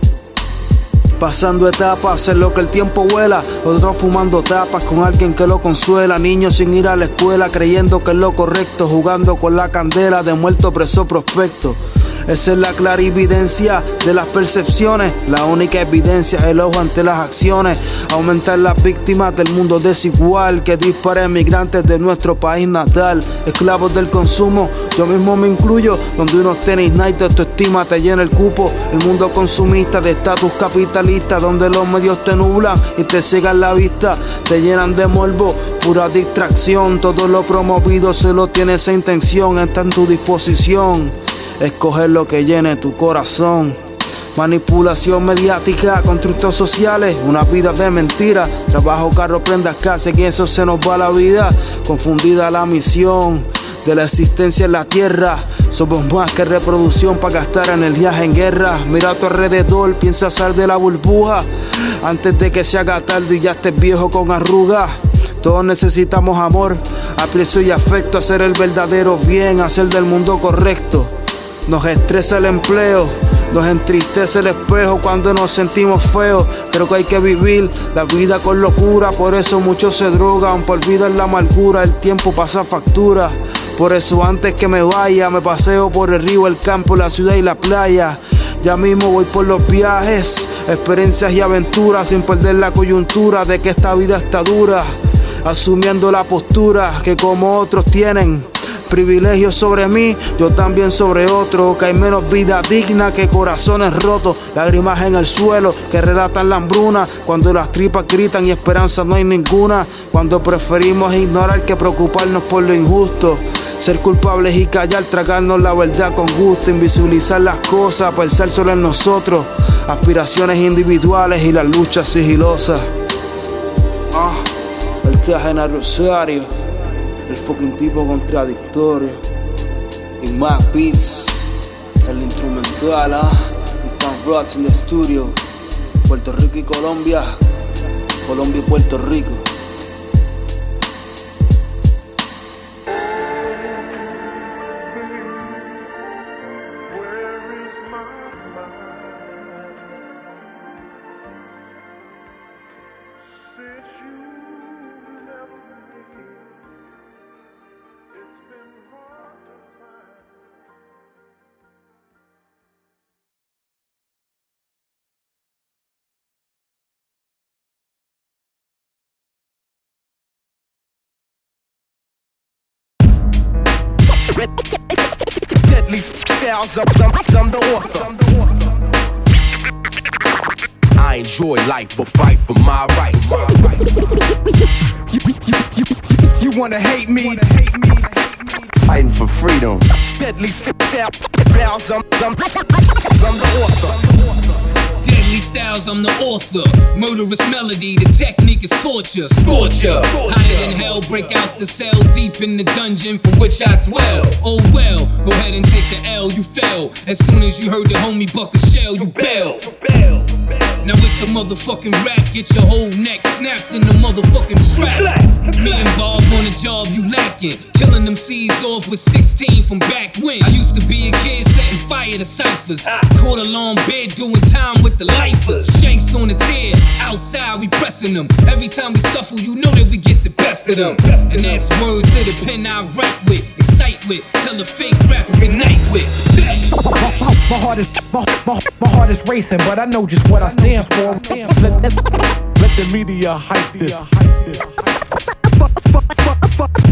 Pasando etapas en lo que el tiempo vuela, otros fumando tapas con alguien que lo consuela. Niños sin ir a la escuela, creyendo que es lo correcto, jugando con la candela de muerto preso prospecto. Esa es la clarividencia de las percepciones, la única evidencia es el ojo ante las acciones. Aumentar las víctimas del mundo desigual que dispara emigrantes de nuestro país natal. Esclavos del consumo, yo mismo me incluyo, donde unos tenis Nike de autoestima te llena el cupo. El mundo consumista de estatus capitalista, donde los medios te nublan y te ciegan la vista, te llenan de morbo, pura distracción. Todo lo promovido solo tiene esa intención, está en tu disposición. Escoger lo que llene tu corazón. Manipulación mediática, constructos sociales, una vida de mentira. Trabajo, carro, prendas, casa, y en eso se nos va la vida. Confundida la misión de la existencia en la tierra. Somos más que reproducción para gastar energías en guerra. Mira a tu alrededor, piensa sal de la burbuja antes de que se haga tarde y ya estés viejo con arrugas. Todos necesitamos amor, aprecio y afecto, hacer el verdadero bien, hacer del mundo correcto. Nos estresa el empleo, nos entristece el espejo cuando nos sentimos feos. Creo que hay que vivir la vida con locura, por eso muchos se drogan, por olvidar la amargura, el tiempo pasa factura. Por eso antes que me vaya, me paseo por el río, el campo, la ciudad y la playa. Ya mismo voy por los viajes, experiencias y aventuras, sin perder la coyuntura de que esta vida está dura. Asumiendo la postura que como otros tienen privilegios sobre mí, yo también sobre otro. Que hay menos vida digna que corazones rotos, lágrimas en el suelo que relatan la hambruna. Cuando las tripas gritan y esperanza no hay ninguna. Cuando preferimos ignorar que preocuparnos por lo injusto. Ser culpables y callar, tragarnos la verdad con gusto. Invisibilizar las cosas, pensar solo en nosotros. Aspiraciones individuales y las luchas sigilosas. El traje en el rosario, el fucking tipo contradictorio. Y más beats, el instrumental, Fan Rocks in the studio. Puerto Rico y Colombia, Colombia y Puerto Rico. Deadly styles, I'm the author. I enjoy life, but fight for my rights. You wanna hate me? Fighting for freedom. Deadly styles, I'm the author. Deadly styles, I'm the author. Murderous melody, the technique is torture. Scorcher, hotter than hell, break out the cell, deep in the dungeon from which I dwell. Oh well, go ahead and take the L, you fell. As soon as you heard the homie buck a shell, you bail. Now it's a motherfucking rap, get your whole neck snapped in the motherfucking strap. Me and Bob on a job, you lacking. Killing them C's off with 16 from back when. I used to be a kid setting fire to ciphers. Caught a long bed doing time with the lifers. Shanks on the tear, outside we pressing them. Every time we scuffle, you know that we get the best of them. And that's word to the pen I write with, excite with, tell a fake rapper good night with. My heart is racing, but I know just what I stand for. Let the media hype this.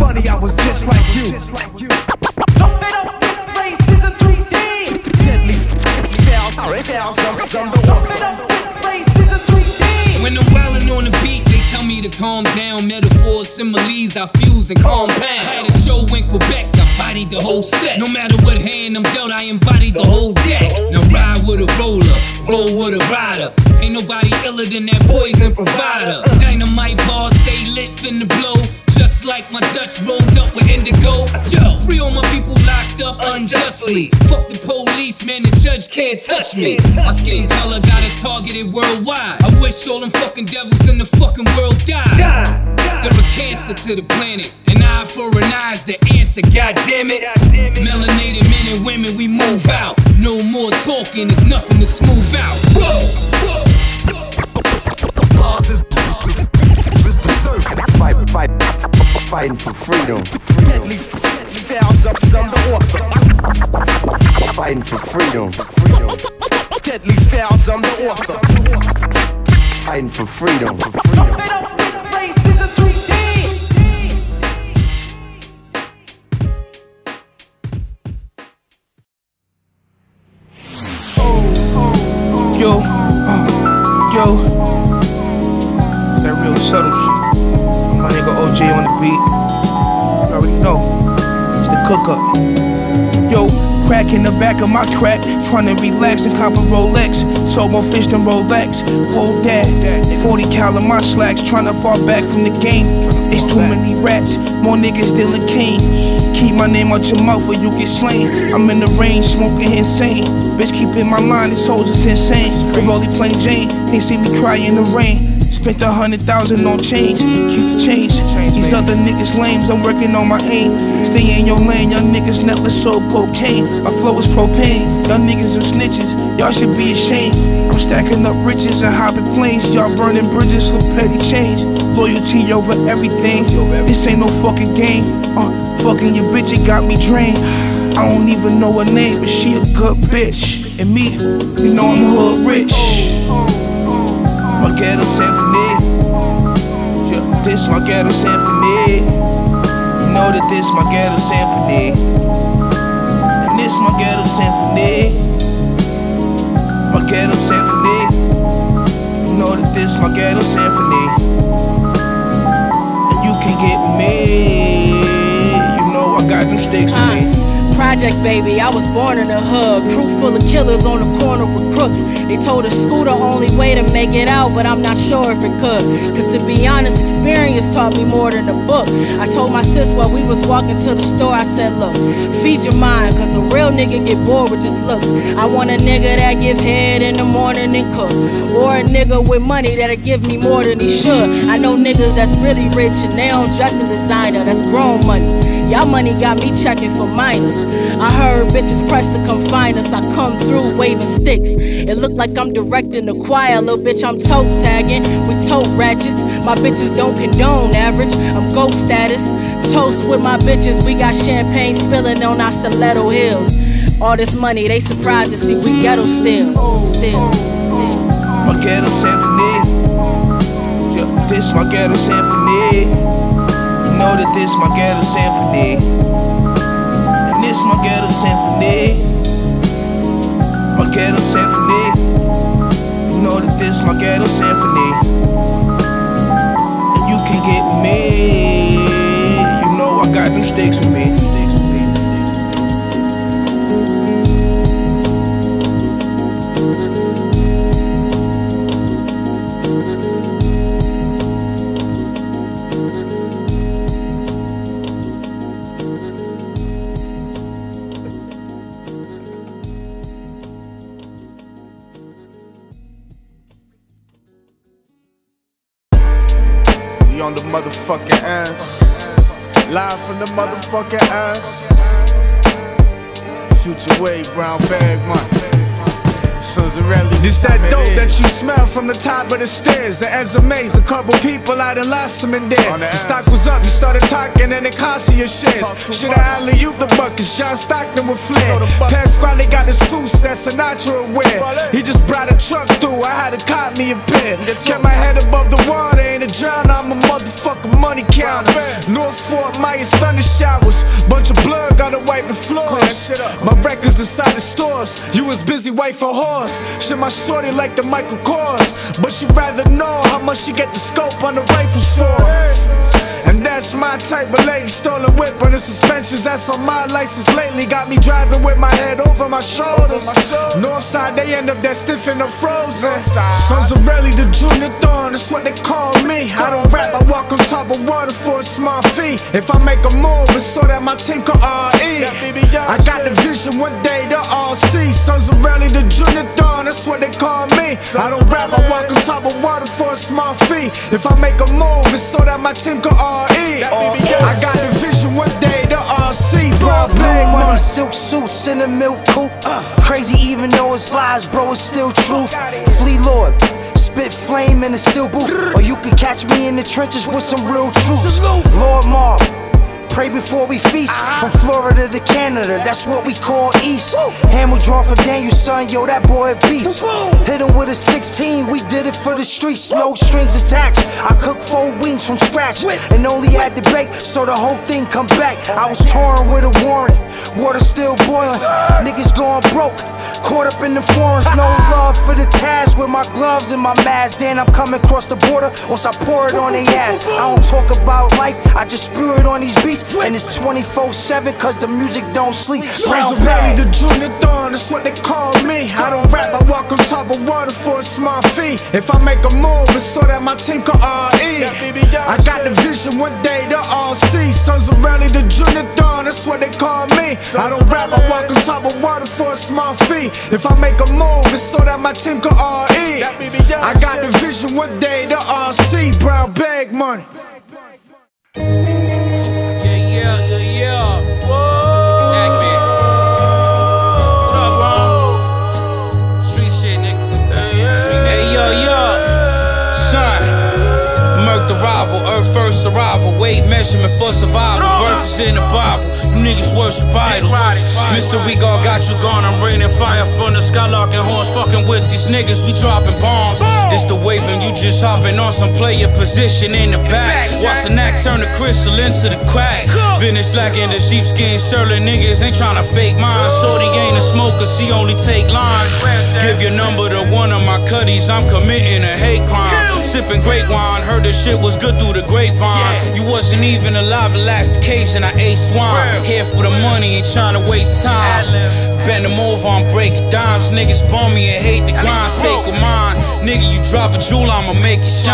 money, I was just like you. Jumping up with racism 3D. Deadly styles, I'm the Jumping up with racism 3D. When I'm wildin' on the beat, they tell me to calm down. Metaphors, similes, I fuse and compound. Had a show in Quebec, I bodied the whole set. No matter what hand I'm dealt, I embodied the whole deck. Now ride with a roller, roll with a rider. Ain't nobody iller than that poison provider. Dynamite bars stay lit, finna blow. Just like my Dutch rolled up with indigo. Yo, free all my people locked up unjustly. Fuck the police, man, the judge can't touch me. My skin color got us targeted worldwide. I wish all them fucking devils in the fucking world died. They're a cancer to the planet. An eye for an eye's the answer, goddammit. Melanated men and women, we move out. No more talking, there's nothing to smooth out. Whoa! Fighting for freedom. Deadly styles, I'm the author. Fighting for freedom. Deadly styles, I'm the author. Fighting for freedom. Jumping up with racism 3D. Yo, that real subtle shit. My nigga OJ on the beat. You already know. It's the cook up. Yo, crack in the back of my crack. Tryna relax and cop a Rolex. So more fish than Rolex. Hold that. 40 cal in my slacks. Tryna fall back from the game. It's too many rats. More niggas dealing cane. Keep my name out your mouth or you get slain. I'm in the rain, smoking insane. Bitch, keep in my line, this hoes is insane. The rollie plain Jane, can't see me cry in the rain. Spent 100,000 on change, keep the change. These other niggas lames, I'm working on my aim. Stay in your lane, y'all niggas never sold cocaine. My flow is propane, y'all niggas are snitches. Y'all should be ashamed. I'm stacking up riches and hopping planes. Y'all burning bridges for petty change. Loyalty over everything, this ain't no fucking game. Fucking your bitch, it got me drained. I don't even know her name, but she a good bitch. And me, you know I'm hood rich. My ghetto symphony. Yeah, this my ghetto symphony. You know that this my ghetto symphony. And this my ghetto symphony. My ghetto symphony. You know that this my ghetto symphony. And you can get with me. You know I got them sticks with me. Project baby, I was born in the hood. Crew full of killers on the corner with crooks. They told us school the only way to make it out, but I'm not sure if it could. Cause to be honest, experience taught me more than a book. I told my sis while we was walking to the store, I said, look, feed your mind, cause a real nigga get bored with just looks. I want a nigga that give head in the morning and cook. Or a nigga with money that'll give me more than he should. I know niggas that's really rich and they don't dress in designer, that's grown money. Y'all money got me checking for minors. I heard bitches pressed to come find us. I come through waving sticks. It look like I'm directing the choir. Little bitch, I'm toe tagging with tote ratchets. My bitches don't condone average. I'm ghost status. Toast with my bitches. We got champagne spilling on our stiletto heels. All this money, they surprised to see we ghetto still. My ghetto symphony. Yeah, this my ghetto symphony. You know that this my ghetto symphony. And this my ghetto symphony. My ghetto symphony. You know that this my ghetto symphony. And you can get with me. You know I got them sticks with me. On the motherfucking ass. Live from the motherfucking ass. Shoot your way, brown bag, man. This that dope that you smell from the top of the stairs. The SMAs, a couple people I done lost them in there. The stock was up, you started talking and it cost you your shares. Shoulda alley-oop the buckets, John Stockton with flair. Pasquale got his suits that Sinatra wear. He just brought a truck through, I had to cop me a pair. Kept my head above the water, ain't a drown, I'm a motherfucking money counter. North Fort Myers thunder showers. Bunch of blood, gotta wipe the floors. My records inside the stores. You was busy waiting for horse. Shit, my shorty like the Michael Kors, but she rather know how much she get the scope on the rifles for. And that's my type of lady. Stolen whip on the suspensions, that's on my license lately. Got me driving with my head over my shoulders. Northside, they end up that stiff and I'm frozen. Sons of Raleigh, the Junior Thorn, that's what they call me. I don't rap, I walk on top of water for a small fee. If I make a move, it's so that my team can RE. I got the vision, one day they'll all see. Sons of Raleigh, the Junior Thorn, that's what they call me. I don't rap, I walk on top of water for a small fee. If I make a move, it's so that my team can RE. I got the vision, one day they'll all see. Blue money, silk suits in a milk coupe. Crazy even though it's lies, bro, it's still truth. Flea Lord, spit flame in a steel booth. Or you could catch me in the trenches with some real troops. Lord Marv, pray before we feast. From Florida to Canada, that's what we call East. Hammer drawn for Daniel, son, yo, that boy a beast. Hit him with a 16, we did it for the streets. No strings attached, I cooked 4 wings from scratch. And only had to bake, so the whole thing come back. I was touring with a warrant, water still boiling. Niggas going broke, caught up in the foreigns. No love for the task with my gloves and my mask. Then I'm coming across the border, once I pour it on their ass. I don't talk about life, I just spew it on these beats. And it's 24/7 cause the music don't sleep. Sons of Raleigh, the Junior Thorn, that's what they call me. I don't rap, I walk on top of water for a small fee. If I make a move, it's so that my team can RE. I got the vision, one day they'll all see. Sons of Raleigh, the Junior Thorn, that's what they call me. I don't rap, I walk on top of water for a small fee. If I make a move, it's so that my team can RE. I got the vision, one day they'll all see. Brown bag money. Earth first arrival, weight measurement for survival. Birth is in the Bible, you niggas worship idols. Mr. We all got you gone, I'm raining fire from the skylark and horns. Fucking with these niggas, we dropping bombs. This the wave and you just hopping on some player position in the back. Watch the knack turn the crystal into the crack. Vintage slack in the sheepskin, Sherlin niggas ain't tryna fake mine. Shorty ain't a smoker, she only take lines. Give your number to one of my cutties, I'm committing a hate crime. Sipping great wine, heard this shit was good through the grapevine. You wasn't even alive the last occasion I ate swine. Here for the money, ain't tryna waste time. Bend them over, I'm breaking dimes. Niggas bum me and hate the grind, sacred mine. Nigga, you drop a jewel, I'ma make it shine.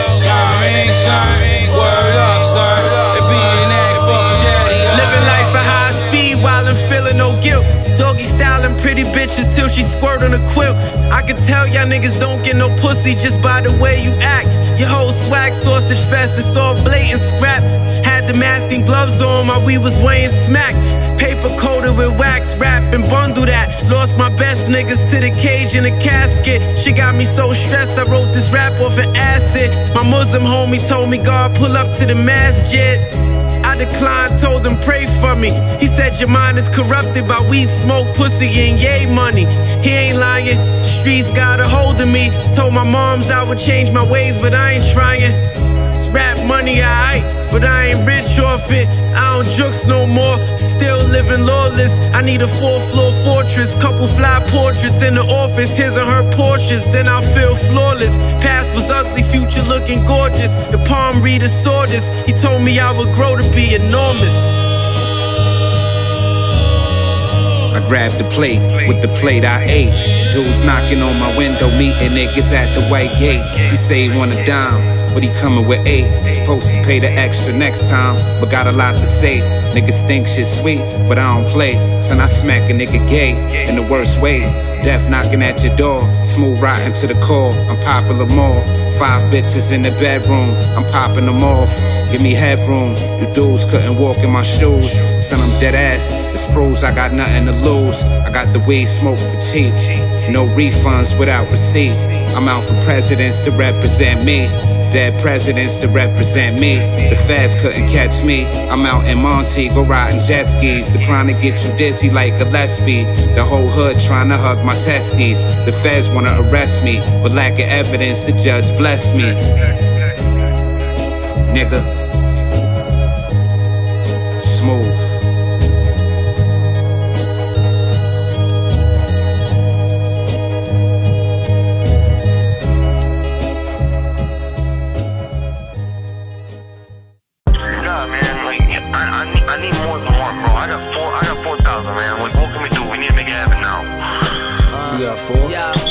Word up, son. It be an act, fuck daddy. Living life at high speed while I'm feeling no guilt. Doggy styling pretty bitches till she squirt on a quilt. I can tell y'all niggas don't get no pussy just by the way you act. Your whole swag sausage fest, it's all blatant scrap. Had the mask and gloves on while we was weighing smack. Paper coated with wax, wrap and bundle that. Lost my best niggas to the cage in a casket. She got me so stressed, I wrote this rap off an acid. My Muslim homie told me God pull up to the masjid. I declined, told him pray for me. He said your mind is corrupted by weed, smoke, pussy, and yay money. He ain't lying, streets got a hold of me. Told my moms I would change my ways, but I ain't trying. It's rap money, alright, but I ain't rich off it. I don't jukes no more, still living lawless. I need a 4th-floor fortress, couple fly portraits in the office. His and her Porsches, then I'll feel flawless. Past was ugly, future looking gorgeous. The palm reader saw this, he told me I would grow to be enormous. I grabbed the plate, with the plate I ate. Dudes knocking on my window, meeting niggas at the white gate. He say he want a dime, but he coming with 8. Supposed to pay the extra next time, but got a lot to say. Niggas think shit sweet, but I don't play. Son, I smack a nigga gay, in the worst way. Death knocking at your door, smooth riding to the core. I'm popular more, 5 bitches in the bedroom, I'm popping them off. Give me headroom, you dudes couldn't walk in my shoes. Son, I'm dead ass, it's proves I got nothing to lose. I got the weed smoke for cheap, no refunds without receipt. I'm out for presidents to represent me, dead presidents to represent me. The feds couldn't catch me, I'm out in Monty, go riding jet skis. The chronic get you dizzy like Gillespie. The whole hood trying to hug my testes. The feds wanna arrest me, but lack of evidence, the judge bless me. Nigga, Smooth. Nah, man, like I need more than one, bro. I got 4,000, man. Like, what can we do? We need to make it happen now. You got 4?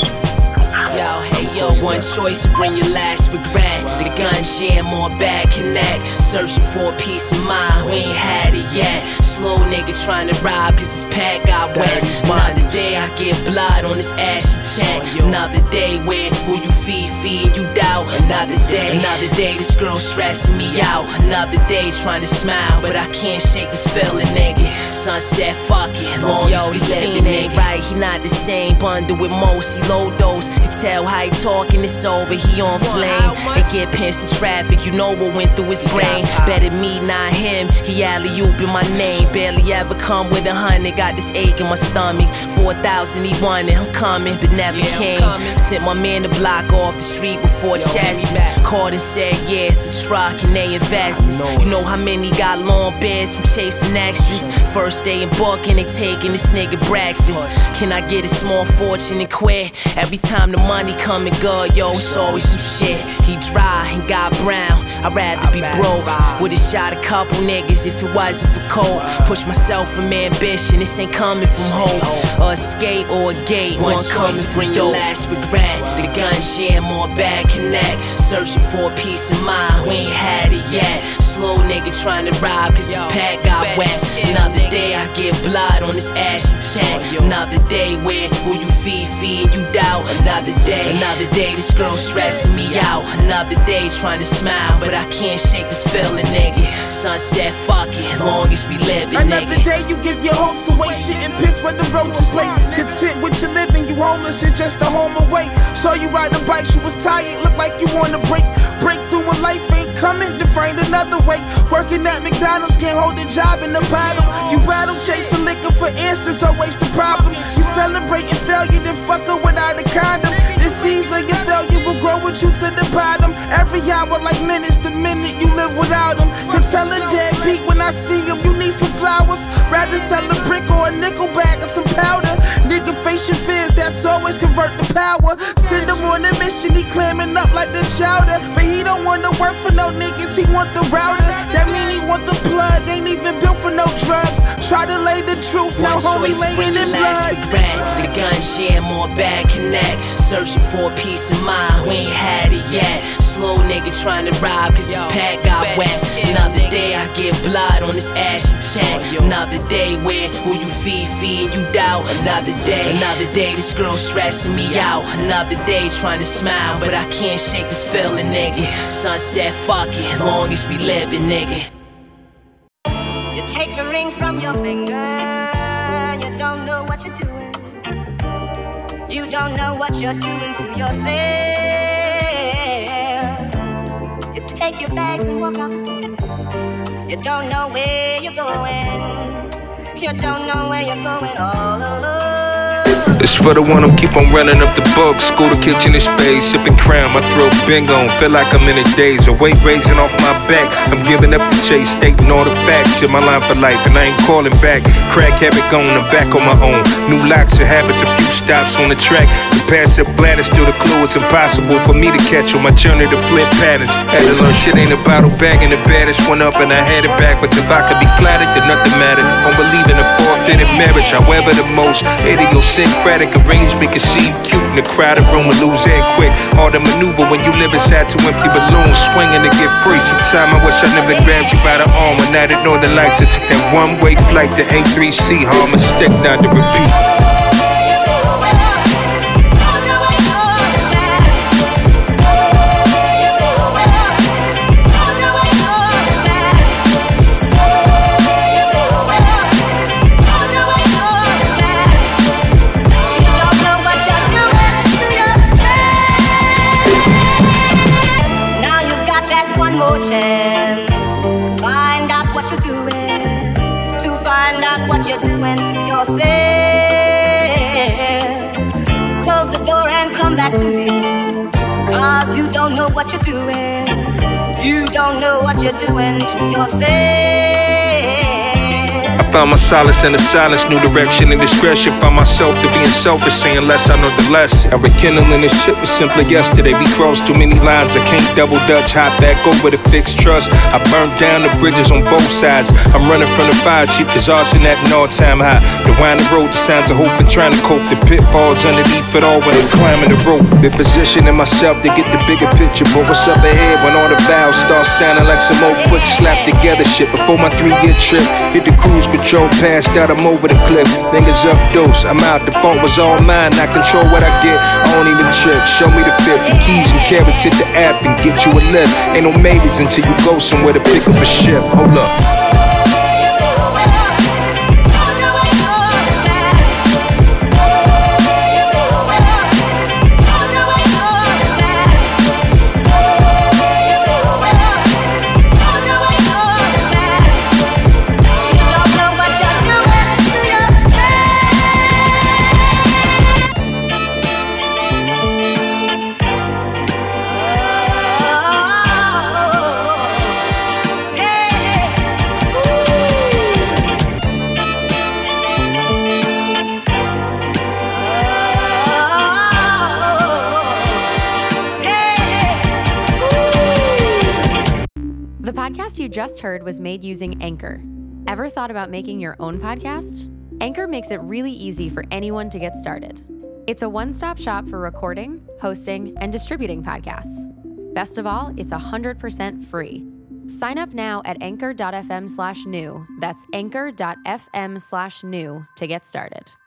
Yo, hey yo, one choice, bring your last regret. The gun jam or bad connect. Searching for a peace of mind, we ain't had it yet. Slow nigga trying to rob cause his pack got wet. Another day I get blood on this ashy tent. Another day where who you feed you doubt. Another day this girl stressing me out. Another day trying to smile but I can't shake this feeling, nigga. Sunset, fuck it, long as we living, nigga. Right, he not the same bundle with most, he low dose. Can tell how he talking, it's over, he on flame. They get pins in traffic, you know what went through his brain. Better me, not him, he alley-oop in my name. Barely ever come with 100, got this ache in my stomach. 4,000 he wanted, I'm coming, but never came. Sent my man to block off the street before Chester's. Called and said, yeah, it's a truck and they investors. You know how many got long beds from chasing extras. First day in booking, they taking this nigga breakfast. Can I get a small fortune and quit? Every time the money come and go, yo, it's always some shit. He dry and got brown, I'd rather be broke. Would've shot a couple niggas if it wasn't for coke. Push myself from ambition, this ain't coming from hope. Or escape or a gate, one coming from your last regret. The gun jam or bad connect. Searching for a peace of mind, we ain't had it yet. Slow nigga trying to rob cause his pack got wet. Another day I get blood on this ashy tent. Another day where who you feed you doubt. Another day this girl stressing me out. Another day trying to smile but I can't shake this feeling, nigga. Sunset, fuck it, long as we living, nigga. Another day you give your hopes away, shit and piss where the road is late. Content with your living, you homeless, it's just a home away. Saw you ride the bike, you was tired, look like you wanna break. Breakthrough in life ain't coming, to find another way. Working at McDonald's, can't hold a job in the bottle. You rattle, chasing liquor for answers, always the problem. You celebrating failure, then fuck her without a condom. This season, your failure will grow with you to the bottom. Every hour like minutes, the minute you live without them. Can tell a deadbeat when I see him, you need some flowers. Rather sell a brick or a nickel bag or some powder. Nigga face your fears, that's always convert to power. Send him on a mission, he clamming up like the chowder. But he don't want to work for no niggas, he want the router. That mean he want the plug, ain't even built for no drugs. Try to lay the truth, now homie laying in blood. The gun jam or bad connect. Searching for a peace of mind, we ain't had it yet. Slow nigga trying to rob cause his pack got wet. Another day I get blood on this ashy tent. Another day where who you feed you doubt. Another day this girl stressing me out. Another day trying to smile but I can't shake this feeling, nigga. Sunset, fuck it, long as we living, nigga. You take the ring from your finger, you don't know what you're doing. You don't know what you're doing to yourself. You take your bags and walk out the door. You don't know where you're going. You don't know where you're going all alone. It's for the one who keep on running up the books. School, the kitchen, and space. Sipping crown, my throat bingo. Feel like I'm in a daze. A weight raising off my back. I'm giving up the chase, stating all the facts. Shit, my line for life, and I ain't calling back. Crack habit going, I'm back on my own. New locks and habits, a few stops on the track. The passive bladder, still the clue. It's impossible for me to catch on my journey to flip patterns. Had to learn shit ain't a bottle bag, and the baddest one up, and I had it back. But if I could be flattered, then nothing mattered. Don't believe in a forfeited marriage. However, the most idiosyncratic arrangement can seem cute in a crowded room and lose air quick. Hard to maneuver when you live inside two empty balloons, swinging to get free. Sometime I wish I never grabbed you by the arm when I did Northern Lights. I took that one-way flight to A3C, hard mistake not to repeat. Chance to find out what you're doing, to find out what you're doing to yourself. Close the door and come back to me, cause you don't know what you're doing. You don't know what you're doing to yourself. I found my solace in the silence, new direction and discretion. Found myself to being selfish, saying less, I know the less. I rekindling this shit was simply yesterday. We crossed too many lines, I can't double dutch. Hop back over the fixed trust. I burnt down the bridges on both sides. I'm running from the fire chief, cause arson at an all-time high. The winding road, the signs of hope and trying to cope. The pitfalls underneath it all when I'm climbing the rope. Been positioning myself to get the bigger picture. But what's up ahead when all the valves start sounding like some old quick slap together shit? Before my 3-year trip, hit the cruise control, passed out, I'm over the cliff. Fingers up, dose, I'm out, the fault was all mine. I control what I get, I don't even trip. Show me the 50 keys and carrots, hit the app and get you a lift. Ain't no maybes until you go somewhere to pick up a ship. Hold up. The podcast you just heard was made using Anchor. Ever thought about making your own podcast? Anchor makes it really easy for anyone to get started. It's a one-stop shop for recording, hosting, and distributing podcasts. Best of all, it's 100% free. Sign up now at anchor.fm/new. That's anchor.fm/new to get started.